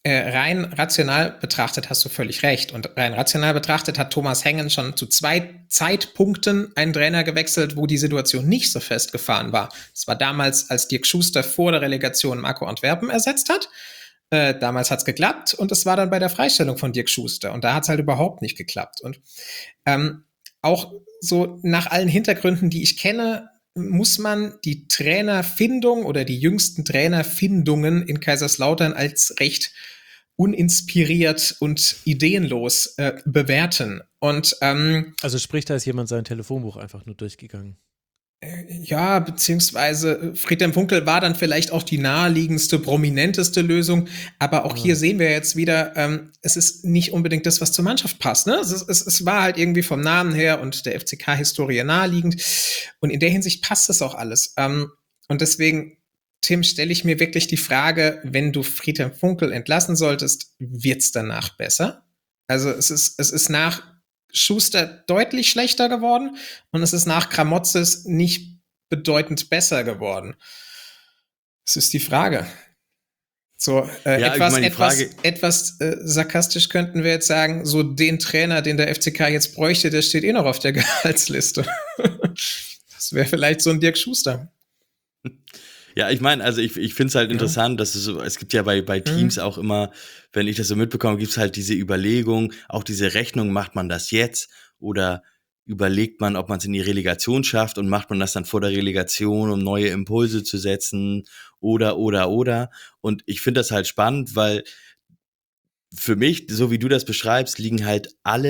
rein rational betrachtet hast du völlig recht. Und rein rational betrachtet hat Thomas Hengen schon zu 2 Zeitpunkten einen Trainer gewechselt, wo die Situation nicht so festgefahren war. Das war damals, als Dirk Schuster vor der Relegation Marco Antwerpen ersetzt hat. Damals hat's geklappt und es war dann bei der Freistellung von Dirk Schuster. Und da hat's halt überhaupt nicht geklappt. Und auch so nach allen Hintergründen, die ich kenne, muss man die Trainerfindung oder die jüngsten Trainerfindungen in Kaiserslautern als recht uninspiriert und ideenlos bewerten. Und also sprich, da ist jemand sein Telefonbuch einfach nur durchgegangen. Ja, beziehungsweise Friedhelm Funkel war dann vielleicht auch die naheliegendste, prominenteste Lösung, aber auch hier sehen wir jetzt wieder, es ist nicht unbedingt das, was zur Mannschaft passt. Ne? Es war halt irgendwie vom Namen her und der FCK-Historie naheliegend und in der Hinsicht passt es auch alles. Und deswegen, Tim, stelle ich mir wirklich die Frage, wenn du Friedhelm Funkel entlassen solltest, wird's danach besser? Also es ist nach Schuster deutlich schlechter geworden und es ist nach Kramotzes nicht bedeutend besser geworden. Das ist die Frage. So, etwas sarkastisch könnten wir jetzt sagen, so den Trainer, den der FCK jetzt bräuchte, der steht noch auf der Gehaltsliste. Das wäre vielleicht so ein Dirk Schuster. Ja, ich meine, also ich finde es halt interessant, dass es gibt ja bei Teams auch immer, wenn ich das so mitbekomme, gibt es halt diese Überlegung, auch diese Rechnung, macht man das jetzt oder überlegt man, ob man es in die Relegation schafft und macht man das dann vor der Relegation, um neue Impulse zu setzen oder. Und ich finde das halt spannend, weil für mich, so wie du das beschreibst, liegen halt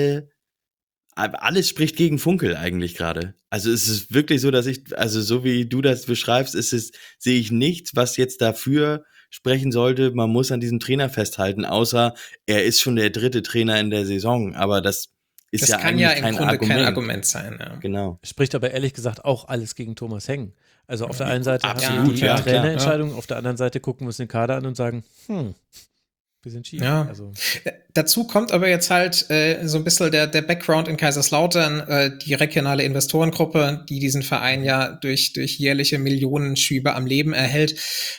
alles spricht gegen Funkel eigentlich gerade. Also es ist wirklich so, dass so wie du das beschreibst, sehe ich nichts, was jetzt dafür sprechen sollte, man muss an diesem Trainer festhalten, außer er ist schon der 3. Trainer in der Saison. Aber das ist ja eigentlich kein Argument sein. Ja. Genau. Spricht aber ehrlich gesagt auch alles gegen Thomas Hengen. Also auf der einen Seite absolut, haben wir die Trainerentscheidung, auf der anderen Seite gucken wir uns den Kader an und sagen, bisschen schief. Ja. Also. Dazu kommt aber jetzt halt so ein bisschen der Background in Kaiserslautern, die regionale Investorengruppe, die diesen Verein ja durch jährliche Millionenschübe am Leben erhält.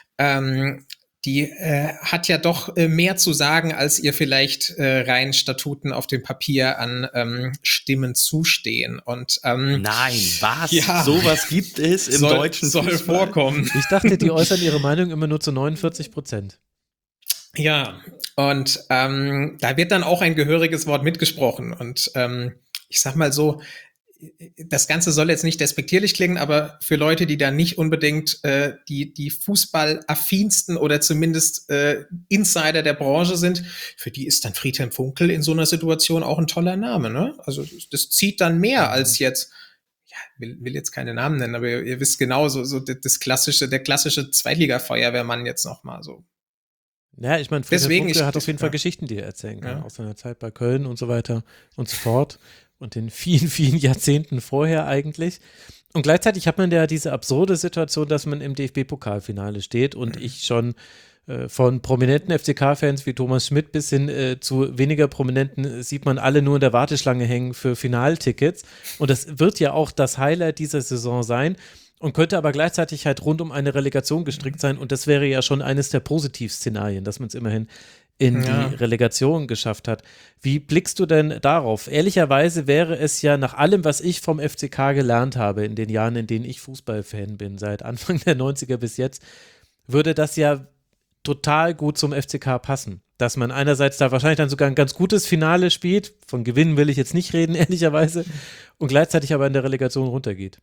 Die hat ja doch mehr zu sagen, als ihr vielleicht rein Statuten auf dem Papier an Stimmen zustehen. Und nein, was? Ja, sowas gibt es im deutschen Fußball. Soll vorkommen. Ich dachte, die äußern ihre Meinung immer nur zu 49%. Ja, und da wird dann auch ein gehöriges Wort mitgesprochen. Und ich sag mal so, das Ganze soll jetzt nicht despektierlich klingen, aber für Leute, die da nicht unbedingt die Fußball-affinsten oder zumindest Insider der Branche sind, für die ist dann Friedhelm Funkel in so einer Situation auch ein toller Name. Ne? Also das zieht dann mehr als jetzt, ja, will jetzt keine Namen nennen, aber ihr wisst genau, so der klassische Zweitliga-Feuerwehrmann jetzt noch mal so. Ja, ich meine, Friedhelm Funkel hat auf jeden Fall Geschichten, die er erzählen kann, aus seiner Zeit bei Köln und so weiter und so fort und den vielen, vielen Jahrzehnten vorher eigentlich. Und gleichzeitig hat man ja diese absurde Situation, dass man im DFB-Pokalfinale steht und ich schon von prominenten FCK-Fans wie Thomas Schmidt bis hin zu weniger prominenten sieht man alle nur in der Warteschlange hängen für Finaltickets. Und das wird ja auch das Highlight dieser Saison sein. Und könnte aber gleichzeitig halt rund um eine Relegation gestrickt sein. Und das wäre ja schon eines der Positivszenarien, dass man es immerhin in die Relegation geschafft hat. Wie blickst du denn darauf? Ehrlicherweise wäre es ja nach allem, was ich vom FCK gelernt habe in den Jahren, in denen ich Fußballfan bin, seit Anfang der 90er bis jetzt, würde das ja total gut zum FCK passen. Dass man einerseits da wahrscheinlich dann sogar ein ganz gutes Finale spielt, von Gewinnen will ich jetzt nicht reden, ehrlicherweise, und gleichzeitig aber in der Relegation runtergeht.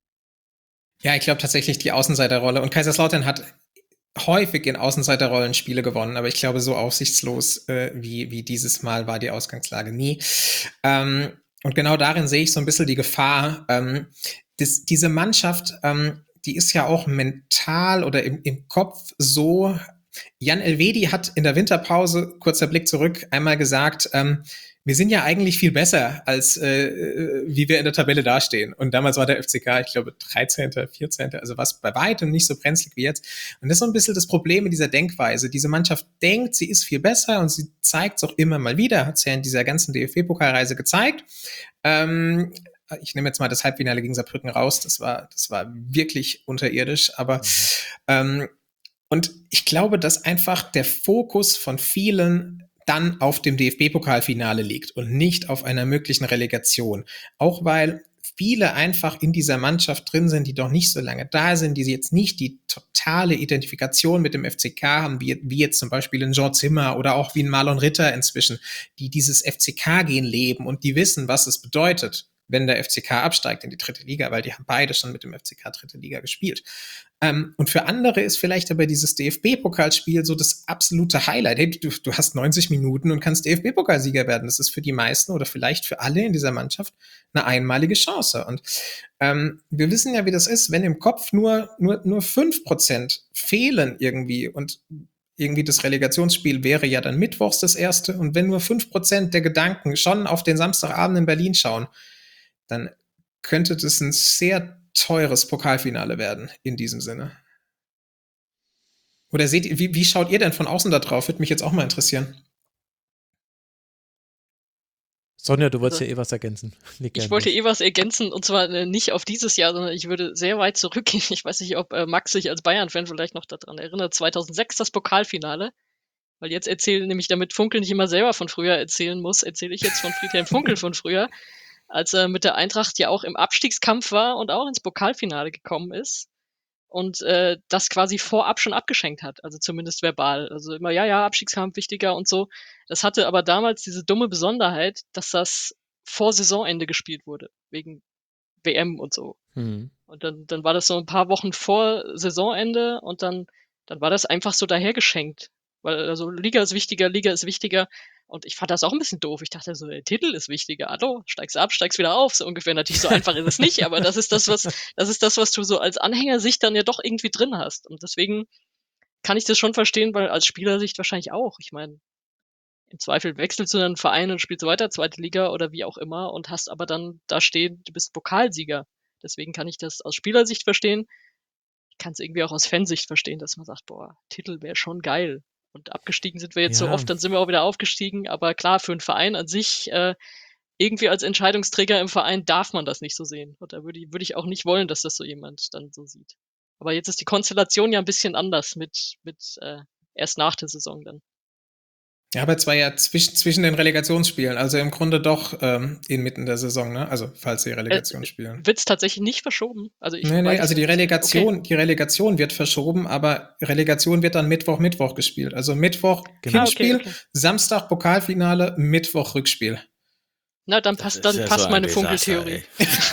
Ja, ich glaube tatsächlich die Außenseiterrolle. Und Kaiserslautern hat häufig in Außenseiterrollen Spiele gewonnen, aber ich glaube, so aussichtslos wie dieses Mal war die Ausgangslage nie. Und genau darin sehe ich so ein bisschen die Gefahr. Diese Mannschaft, die ist ja auch mental oder im Kopf so. Jan Elvedi hat in der Winterpause, kurzer Blick zurück, einmal gesagt, wir sind ja eigentlich viel besser, als wie wir in der Tabelle dastehen. Und damals war der FCK, ich glaube, 13., 14., also was bei weitem nicht so brenzlig wie jetzt. Und das ist so ein bisschen das Problem mit dieser Denkweise. Diese Mannschaft denkt, sie ist viel besser und sie zeigt es auch immer mal wieder, hat es ja in dieser ganzen DFB-Pokalreise gezeigt. Ich nehme jetzt mal das Halbfinale gegen Saarbrücken raus, das war wirklich unterirdisch, aber Und ich glaube, dass einfach der Fokus von vielen dann auf dem DFB-Pokalfinale liegt und nicht auf einer möglichen Relegation. Auch weil viele einfach in dieser Mannschaft drin sind, die doch nicht so lange da sind, die jetzt nicht die totale Identifikation mit dem FCK haben, wie jetzt zum Beispiel ein Jean Zimmer oder auch wie ein Marlon Ritter inzwischen, die dieses FCK-Gen leben und die wissen, was es bedeutet, wenn der FCK absteigt in die dritte Liga, weil die haben beide schon mit dem FCK dritte Liga gespielt. Und für andere ist vielleicht aber dieses DFB-Pokalspiel so das absolute Highlight. Hey, du hast 90 Minuten und kannst DFB-Pokalsieger werden. Das ist für die meisten oder vielleicht für alle in dieser Mannschaft eine einmalige Chance. Und wir wissen ja, wie das ist, wenn im Kopf nur 5% fehlen irgendwie und irgendwie das Relegationsspiel wäre ja dann mittwochs das erste. Und wenn nur 5% der Gedanken schon auf den Samstagabend in Berlin schauen, dann könnte das ein sehr teures Pokalfinale werden in diesem Sinne. Oder seht ihr, wie schaut ihr denn von außen da drauf? Würde mich jetzt auch mal interessieren. Sonja, du wolltest ja eh was ergänzen. Ich wollte eh was ergänzen, und zwar nicht auf dieses Jahr, sondern ich würde sehr weit zurückgehen. Ich weiß nicht, ob Max sich als Bayern-Fan vielleicht noch daran erinnert. 2006 das Pokalfinale. Weil jetzt nämlich damit Funkel nicht immer selber von früher erzählen muss, erzähle ich jetzt von Friedhelm Funkel von früher, als er mit der Eintracht ja auch im Abstiegskampf war und auch ins Pokalfinale gekommen ist und das quasi vorab schon abgeschenkt hat, also zumindest verbal. Also immer, ja, Abstiegskampf wichtiger und so. Das hatte aber damals diese dumme Besonderheit, dass das vor Saisonende gespielt wurde, wegen WM und so. Und dann war das so ein paar Wochen vor Saisonende und dann war das einfach so dahergeschenkt. Weil also Liga ist wichtiger. Und ich fand das auch ein bisschen doof. Ich dachte so, der Titel ist wichtiger. Hallo, steigst ab, steigst wieder auf. So ungefähr. Natürlich so einfach ist es nicht, aber das ist das, was du so als Anhängersicht dann ja doch irgendwie drin hast. Und deswegen kann ich das schon verstehen, weil als Spielersicht wahrscheinlich auch. Ich meine, im Zweifel wechselst du dann einen Verein und spielst weiter, zweite Liga oder wie auch immer und hast aber dann da stehen, du bist Pokalsieger. Deswegen kann ich das aus Spielersicht verstehen. Ich kann es irgendwie auch aus Fansicht verstehen, dass man sagt, boah, Titel wäre schon geil. Und abgestiegen sind wir jetzt so oft, dann sind wir auch wieder aufgestiegen. Aber klar, für einen Verein an sich, irgendwie als Entscheidungsträger im Verein darf man das nicht so sehen. Und da würde ich auch nicht wollen, dass das so jemand dann so sieht. Aber jetzt ist die Konstellation ja ein bisschen anders mit erst nach der Saison dann. Ja, aber es war ja zwischen den Relegationsspielen, also im Grunde doch inmitten der Saison, ne? Also falls sie Relegation spielen. Wird es tatsächlich nicht verschoben? Also also die Relegation wird verschoben, aber Relegation wird dann Mittwoch gespielt. Also Mittwoch Hinspiel, okay. Samstag Pokalfinale, Mittwoch Rückspiel. Na, dann passt meine Funkeltheorie.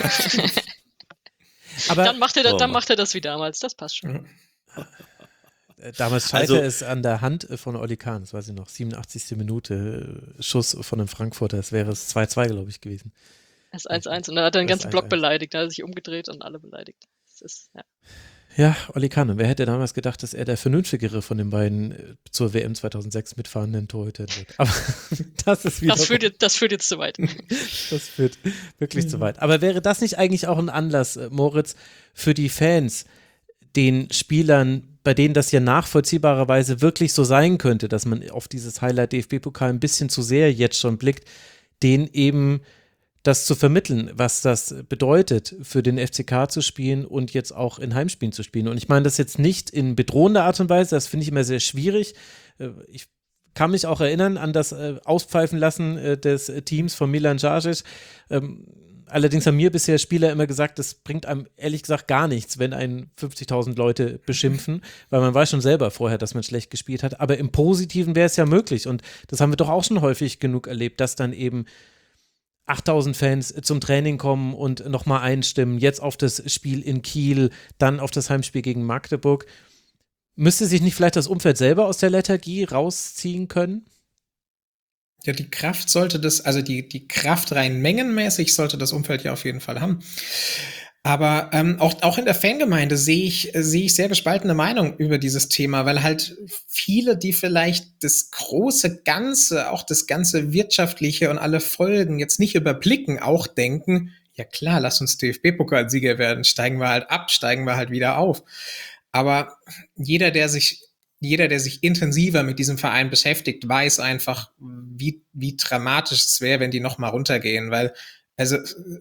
Aber dann macht er das wie damals, das passt schon. Damals scheiterte es an der Hand von Oli Kahn, das weiß ich noch, 87. Minute, Schuss von einem Frankfurter, das wäre es 2-2, glaube ich, gewesen. Das ist 1-1 und dann hat er den ganzen Block beleidigt, da hat er sich umgedreht und alle beleidigt. Das ist, ja, Oli Kahn, wer hätte damals gedacht, dass er der vernünftigere von den beiden zur WM 2006 mitfahrenden Torhüter wird. Aber das ist wieder... Das führt jetzt zu weit. Das führt wirklich zu weit. Aber wäre das nicht eigentlich auch ein Anlass, Moritz, für die Fans, den Spielern, bei denen das ja nachvollziehbarerweise wirklich so sein könnte, dass man auf dieses Highlight DFB-Pokal ein bisschen zu sehr jetzt schon blickt, denen eben das zu vermitteln, was das bedeutet, für den FCK zu spielen und jetzt auch in Heimspielen zu spielen. Und ich meine das jetzt nicht in bedrohender Art und Weise, das finde ich immer sehr schwierig. Ich kann mich auch erinnern an das Auspfeifen lassen des Teams von Milan Djardjic. Allerdings haben mir bisher Spieler immer gesagt, das bringt einem ehrlich gesagt gar nichts, wenn einen 50.000 Leute beschimpfen, weil man weiß schon selber vorher, dass man schlecht gespielt hat. Aber im Positiven wäre es ja möglich und das haben wir doch auch schon häufig genug erlebt, dass dann eben 8.000 Fans zum Training kommen und nochmal einstimmen, jetzt auf das Spiel in Kiel, dann auf das Heimspiel gegen Magdeburg. Müsste sich nicht vielleicht das Umfeld selber aus der Lethargie rausziehen können? Ja, die Kraft sollte das, also die Kraft rein mengenmäßig sollte das Umfeld ja auf jeden Fall haben. Aber auch in der Fangemeinde sehe ich sehr gespaltene Meinung über dieses Thema, weil halt viele, die vielleicht das große Ganze, auch das ganze Wirtschaftliche und alle Folgen jetzt nicht überblicken, auch denken, ja klar, lass uns DFB-Pokalsieger werden, steigen wir halt ab, steigen wir halt wieder auf. Aber jeder, der sich intensiver mit diesem Verein beschäftigt, weiß einfach, wie dramatisch es wäre, wenn die nochmal runtergehen, weil, also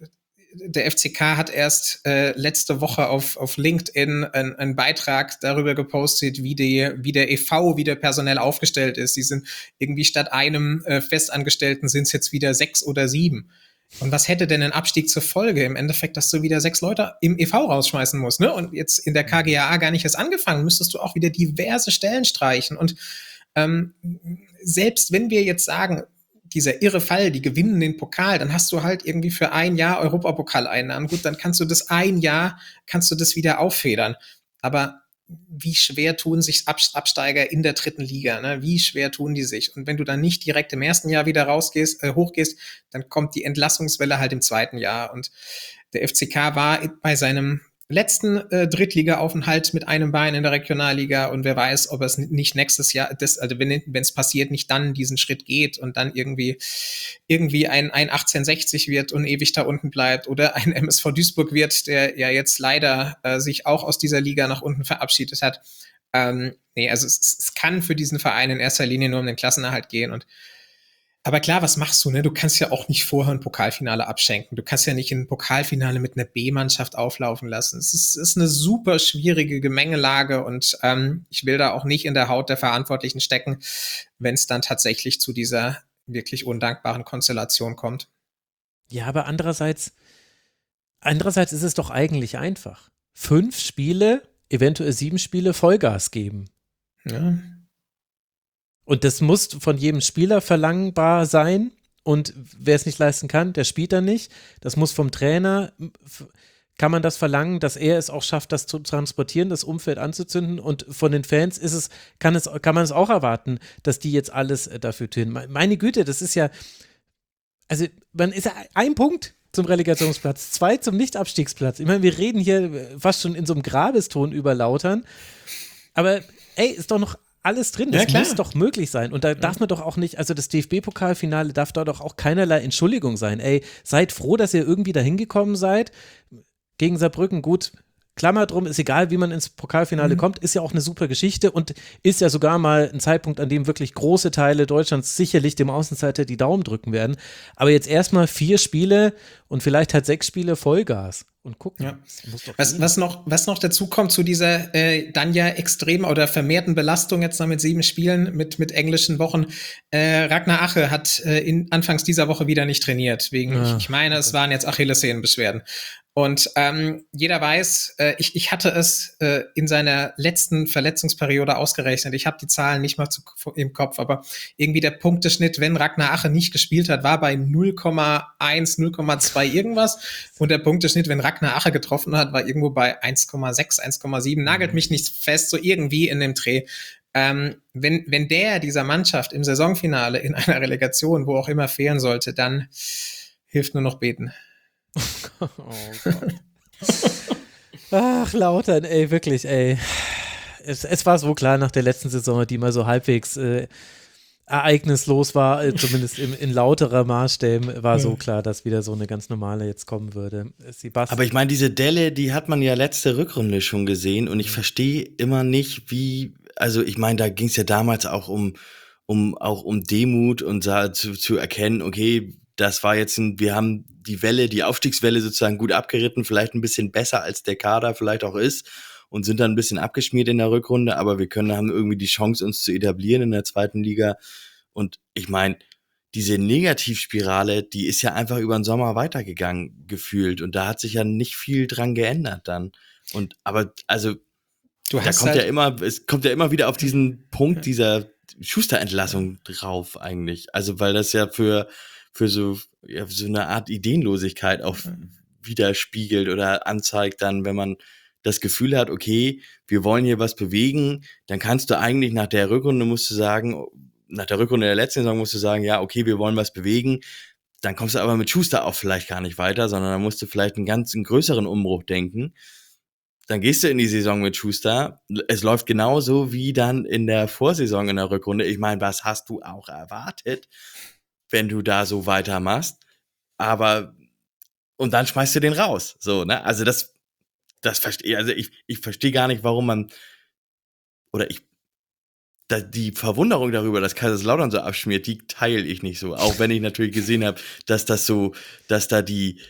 der FCK hat erst letzte Woche auf LinkedIn einen Beitrag darüber gepostet, wie der e.V. wieder personell aufgestellt ist. Sie sind irgendwie statt einem Festangestellten sind es jetzt wieder 6 oder 7. Und was hätte denn ein Abstieg zur Folge? Im Endeffekt, dass du wieder 6 Leute im e.V. rausschmeißen musst, ne? Und jetzt in der KGaA gar nicht erst angefangen, müsstest du auch wieder diverse Stellen streichen. Und selbst wenn wir jetzt sagen, dieser irre Fall, die gewinnen den Pokal, dann hast du halt irgendwie für ein Jahr Europapokaleinnahmen. Gut, dann kannst du das wieder auffedern. Aber wie schwer tun sich Absteiger in der 3. Liga, ne? Wie schwer tun die sich? Und wenn du dann nicht direkt im ersten Jahr wieder hochgehst, dann kommt die Entlassungswelle halt im 2. Jahr. Und der FCK war bei seinem letzten Drittliga-Aufenthalt mit einem Bein in der Regionalliga und wer weiß, ob es nicht nächstes Jahr, wenn es passiert, nicht dann diesen Schritt geht und dann irgendwie ein 1860 wird und ewig da unten bleibt oder ein MSV Duisburg wird, der ja jetzt leider sich auch aus dieser Liga nach unten verabschiedet hat. Also es kann für diesen Verein in erster Linie nur um den Klassenerhalt gehen aber klar, was machst du, ne? Du kannst ja auch nicht vorher ein Pokalfinale abschenken. Du kannst ja nicht ein Pokalfinale mit einer B-Mannschaft auflaufen lassen. Es ist eine super schwierige Gemengelage und ich will da auch nicht in der Haut der Verantwortlichen stecken, wenn es dann tatsächlich zu dieser wirklich undankbaren Konstellation kommt. Ja, aber andererseits ist es doch eigentlich einfach. 5 Spiele, eventuell 7 Spiele Vollgas geben. Ja. Und das muss von jedem Spieler verlangbar sein. Und wer es nicht leisten kann, der spielt dann nicht. Das muss vom Trainer, kann man das verlangen, dass er es auch schafft, das zu transportieren, das Umfeld anzuzünden. Und von den Fans kann man es auch erwarten, dass die jetzt alles dafür tun. Meine Güte, das ist ja, also man ist ja ein Punkt zum Relegationsplatz, 2 zum Nicht-Abstiegsplatz. Ich meine, wir reden hier fast schon in so einem Grabeston über Lautern. Aber ey, ist doch noch alles drin, das muss doch möglich sein. Und da darf man doch auch nicht, also das DFB-Pokalfinale darf da doch auch keinerlei Entschuldigung sein. Ey, seid froh, dass ihr irgendwie da hingekommen seid. Gegen Saarbrücken, gut, Klammer drum, ist egal, wie man ins Pokalfinale kommt, ist ja auch eine super Geschichte und ist ja sogar mal ein Zeitpunkt, an dem wirklich große Teile Deutschlands sicherlich dem Außenseiter die Daumen drücken werden. Aber jetzt erstmal 4 Spiele und vielleicht halt 6 Spiele Vollgas. Und gucken. Ja. Was noch dazu kommt zu dieser dann ja extrem oder vermehrten Belastung jetzt noch mit 7 Spielen mit englischen Wochen. Ragnar Ache hat anfangs dieser Woche wieder nicht trainiert. Ich meine, es waren jetzt Achillessehnenbeschwerden. Und jeder weiß, ich hatte es in seiner letzten Verletzungsperiode ausgerechnet. Ich habe die Zahlen nicht mal im Kopf, aber irgendwie der Punkteschnitt, wenn Ragnar Ache nicht gespielt hat, war bei 0,1, 0,2 irgendwas. Und der Punkteschnitt, wenn Ragnar Ache getroffen hat, war irgendwo bei 1,6, 1,7. Nagelt mich nicht fest, so irgendwie in dem Dreh. Wenn dieser Mannschaft im Saisonfinale in einer Relegation, wo auch immer fehlen sollte, dann hilft nur noch beten. Oh Gott. Ach, Lautern, ey, wirklich, ey. Es war so klar nach der letzten Saison, die mal so halbwegs ereignislos war, zumindest in lauterer Maßstäben, war so klar, dass wieder so eine ganz normale jetzt kommen würde. Aber ich meine, diese Delle, die hat man ja letzte Rückrunde schon gesehen und ich verstehe immer nicht, wie, also ich meine, da ging es ja damals auch um Demut und zu erkennen, okay, das war jetzt wir haben die Aufstiegswelle sozusagen gut abgeritten, vielleicht ein bisschen besser als der Kader vielleicht auch ist und sind dann ein bisschen abgeschmiert in der Rückrunde, aber haben irgendwie die Chance, uns zu etablieren in der 2. Liga. Und ich meine, diese Negativspirale, die ist ja einfach über den Sommer weitergegangen, gefühlt. Und da hat sich ja nicht viel dran geändert dann. Es kommt ja immer wieder auf diesen Punkt dieser Schuster-Entlassung drauf eigentlich. Also, weil das ja für so eine Art Ideenlosigkeit auch widerspiegelt oder anzeigt dann, wenn man das Gefühl hat, okay, wir wollen hier was bewegen, dann kannst du eigentlich nach der Rückrunde der letzten Saison musst du sagen, ja, okay, wir wollen was bewegen, dann kommst du aber mit Schuster auch vielleicht gar nicht weiter, sondern dann musst du vielleicht einen größeren Umbruch denken. Dann gehst du in die Saison mit Schuster, es läuft genauso wie dann in der Vorsaison in der Rückrunde. Ich meine, was hast du auch erwartet, wenn du da so weitermachst? Und dann schmeißt du den raus, so, ne? Also das verstehe, also ich verstehe gar nicht, warum man, die Verwunderung darüber, dass Kaiserslautern so abschmiert, die teile ich nicht so. Auch wenn ich natürlich gesehen habe, dass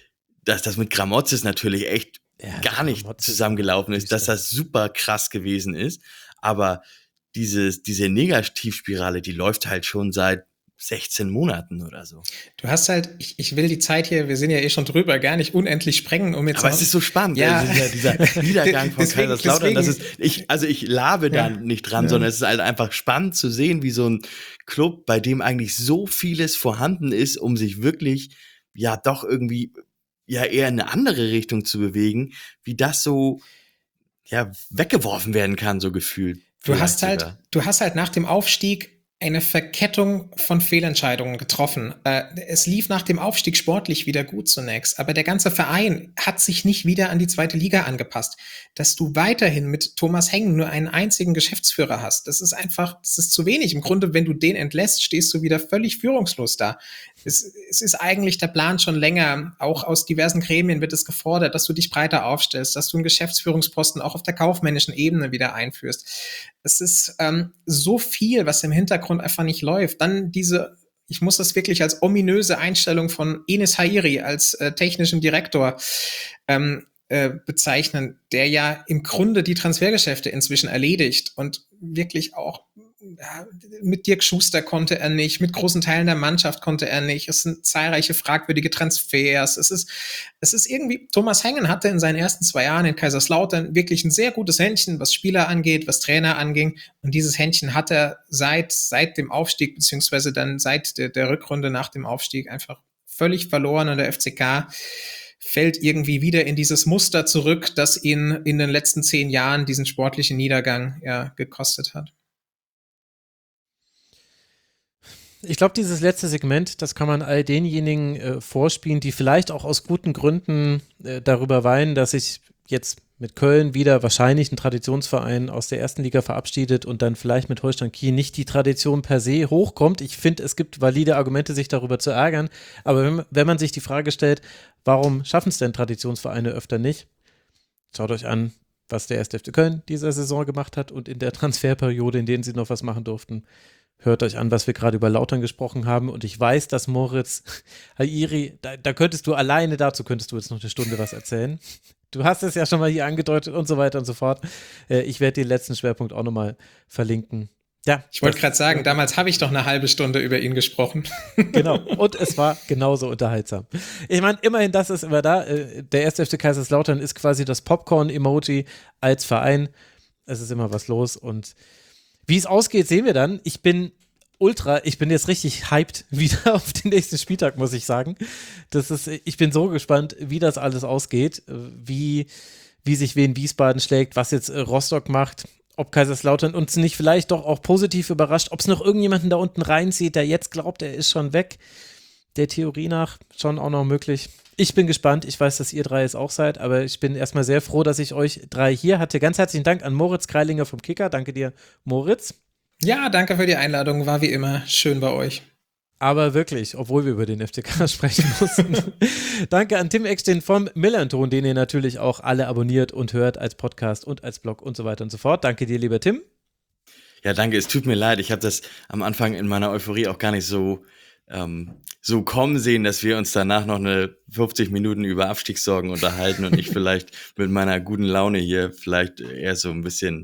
dass das mit Gramotzes natürlich echt gar nicht zusammengelaufen ist, dass das super krass gewesen ist. Aber diese Negativspirale, die läuft halt schon seit 16 Monaten oder so. Du hast halt, ich will die Zeit hier, wir sind ja schon drüber, gar nicht unendlich sprengen, um jetzt. Aber es ist so spannend, ja. Dieser Niedergang von Kaiserslautern. Ich labe da nicht dran, sondern es ist halt einfach spannend zu sehen, wie so ein Club, bei dem eigentlich so vieles vorhanden ist, um sich wirklich ja doch irgendwie ja eher in eine andere Richtung zu bewegen, wie das so ja weggeworfen werden kann, so gefühlt. Du hast halt nach dem Aufstieg eine Verkettung von Fehlentscheidungen getroffen. Es lief nach dem Aufstieg sportlich wieder gut zunächst, aber der ganze Verein hat sich nicht wieder an die zweite Liga angepasst. Dass du weiterhin mit Thomas Hengen nur einen einzigen Geschäftsführer hast, das ist zu wenig. Im Grunde, wenn du den entlässt, stehst du wieder völlig führungslos da. Es ist eigentlich der Plan schon länger. Auch aus diversen Gremien wird es gefordert, dass du dich breiter aufstellst, dass du einen Geschäftsführungsposten auch auf der kaufmännischen Ebene wieder einführst. Es ist so viel, was im Hintergrund einfach nicht läuft. Dann ich muss das wirklich als ominöse Einstellung von Enis Hairi als technischen Direktor bezeichnen, der ja im Grunde die Transfergeschäfte inzwischen erledigt und wirklich auch mit Dirk Schuster konnte er nicht, mit großen Teilen der Mannschaft konnte er nicht. Es sind zahlreiche fragwürdige Transfers. Es ist irgendwie, Thomas Hengen hatte in seinen ersten 2 Jahren in Kaiserslautern wirklich ein sehr gutes Händchen, was Spieler angeht, was Trainer anging. Und dieses Händchen hat er seit dem Aufstieg, beziehungsweise dann seit der Rückrunde nach dem Aufstieg einfach völlig verloren. Und der FCK fällt irgendwie wieder in dieses Muster zurück, das ihn in den letzten 10 Jahren diesen sportlichen Niedergang gekostet hat. Ich glaube, dieses letzte Segment, das kann man all denjenigen vorspielen, die vielleicht auch aus guten Gründen darüber weinen, dass sich jetzt mit Köln wieder wahrscheinlich ein Traditionsverein aus der ersten Liga verabschiedet und dann vielleicht mit Holstein Kiel nicht die Tradition per se hochkommt. Ich finde, es gibt valide Argumente, sich darüber zu ärgern. Aber wenn man sich die Frage stellt, warum schaffen es denn Traditionsvereine öfter nicht? Schaut euch an, was der 1. FC Köln dieser Saison gemacht hat und in der Transferperiode, in denen sie noch was machen durften. Hört euch an, was wir gerade über Lautern gesprochen haben, und ich weiß, dass Moritz Hairi, könntest du jetzt noch eine Stunde was erzählen. Du hast es ja schon mal hier angedeutet und so weiter und so fort. Ich werde den letzten Schwerpunkt auch nochmal verlinken. Ja, ich wollte gerade sagen, damals habe ich doch eine halbe Stunde über ihn gesprochen. Genau, und es war genauso unterhaltsam. Ich meine, immerhin, das ist immer da. Der 1. FC Kaiserslautern ist quasi das Popcorn-Emoji als Verein. Es ist immer was los, und wie es ausgeht, sehen wir dann. Ich bin jetzt richtig hyped wieder auf den nächsten Spieltag, muss ich sagen. Ich bin so gespannt, wie das alles ausgeht, wie sich Wien Wiesbaden schlägt, was jetzt Rostock macht, ob Kaiserslautern uns nicht vielleicht doch auch positiv überrascht, ob es noch irgendjemanden da unten reinzieht, der jetzt glaubt, er ist schon weg. Der Theorie nach schon auch noch möglich. Ich bin gespannt. Ich weiß, dass ihr 3 es auch seid, aber ich bin erstmal sehr froh, dass ich euch 3 hier hatte. Ganz herzlichen Dank an Moritz Kreilinger vom Kicker. Danke dir, Moritz. Ja, danke für die Einladung. War wie immer schön bei euch. Aber wirklich, obwohl wir über den FCK sprechen mussten. Danke an Tim Eckstein vom Millanton, den ihr natürlich auch alle abonniert und hört als Podcast und als Blog und so weiter und so fort. Danke dir, lieber Tim. Ja, danke. Es tut mir leid. Ich habe das am Anfang in meiner Euphorie auch gar nicht so kommen sehen, dass wir uns danach noch eine 50 Minuten über Abstiegssorgen unterhalten und ich vielleicht mit meiner guten Laune hier vielleicht eher so ein bisschen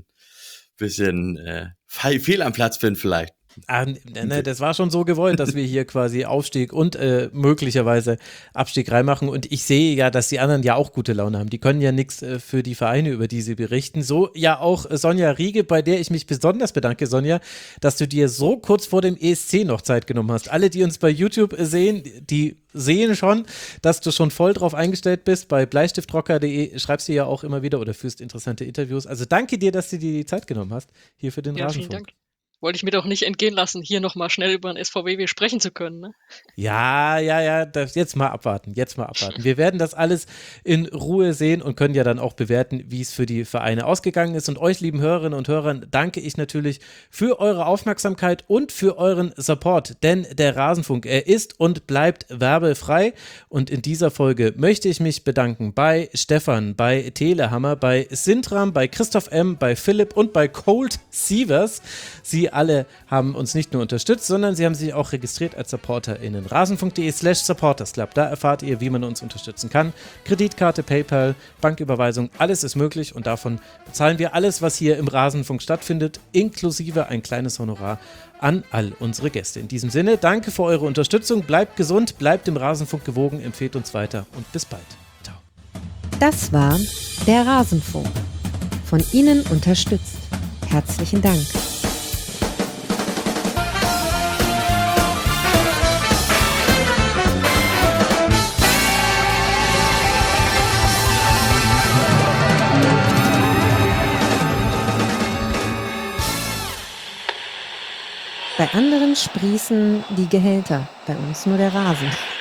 fehl am Platz bin vielleicht. Das war schon so gewollt, dass wir hier quasi Aufstieg und möglicherweise Abstieg reinmachen, und ich sehe ja, dass die anderen ja auch gute Laune haben. Die können ja nichts für die Vereine, über die sie berichten. So ja auch Sonja Riege, bei der ich mich besonders bedanke, Sonja, dass du dir so kurz vor dem ESC noch Zeit genommen hast. Alle, die uns bei YouTube sehen, die sehen schon, dass du schon voll drauf eingestellt bist. Bei bleistiftrocker.de schreibst du ja auch immer wieder oder führst interessante Interviews. Also danke dir, dass du dir die Zeit genommen hast, hier für den Rasenfunk. Vielen Dank. Wollte ich mir doch nicht entgehen lassen, hier nochmal schnell über den SVW sprechen zu können. Ne? Ja, jetzt mal abwarten. Wir werden das alles in Ruhe sehen und können ja dann auch bewerten, wie es für die Vereine ausgegangen ist. Und euch, lieben Hörerinnen und Hörern, danke ich natürlich für eure Aufmerksamkeit und für euren Support. Denn der Rasenfunk, er ist und bleibt werbefrei. Und in dieser Folge möchte ich mich bedanken bei Stefan, bei Telehammer, bei Sintram, bei Christoph M., bei Philipp und bei Cold Sievers. Sie alle haben uns nicht nur unterstützt, sondern sie haben sich auch registriert als SupporterInnen. Rasenfunk.de/supportersclub. Da erfahrt ihr, wie man uns unterstützen kann. Kreditkarte, PayPal, Banküberweisung, alles ist möglich und davon bezahlen wir alles, was hier im Rasenfunk stattfindet, inklusive ein kleines Honorar an all unsere Gäste. In diesem Sinne, danke für eure Unterstützung, bleibt gesund, bleibt dem Rasenfunk gewogen, empfehlt uns weiter und bis bald. Ciao. Das war der Rasenfunk. Von Ihnen unterstützt. Herzlichen Dank. Bei anderen sprießen die Gehälter, bei uns nur der Rasen.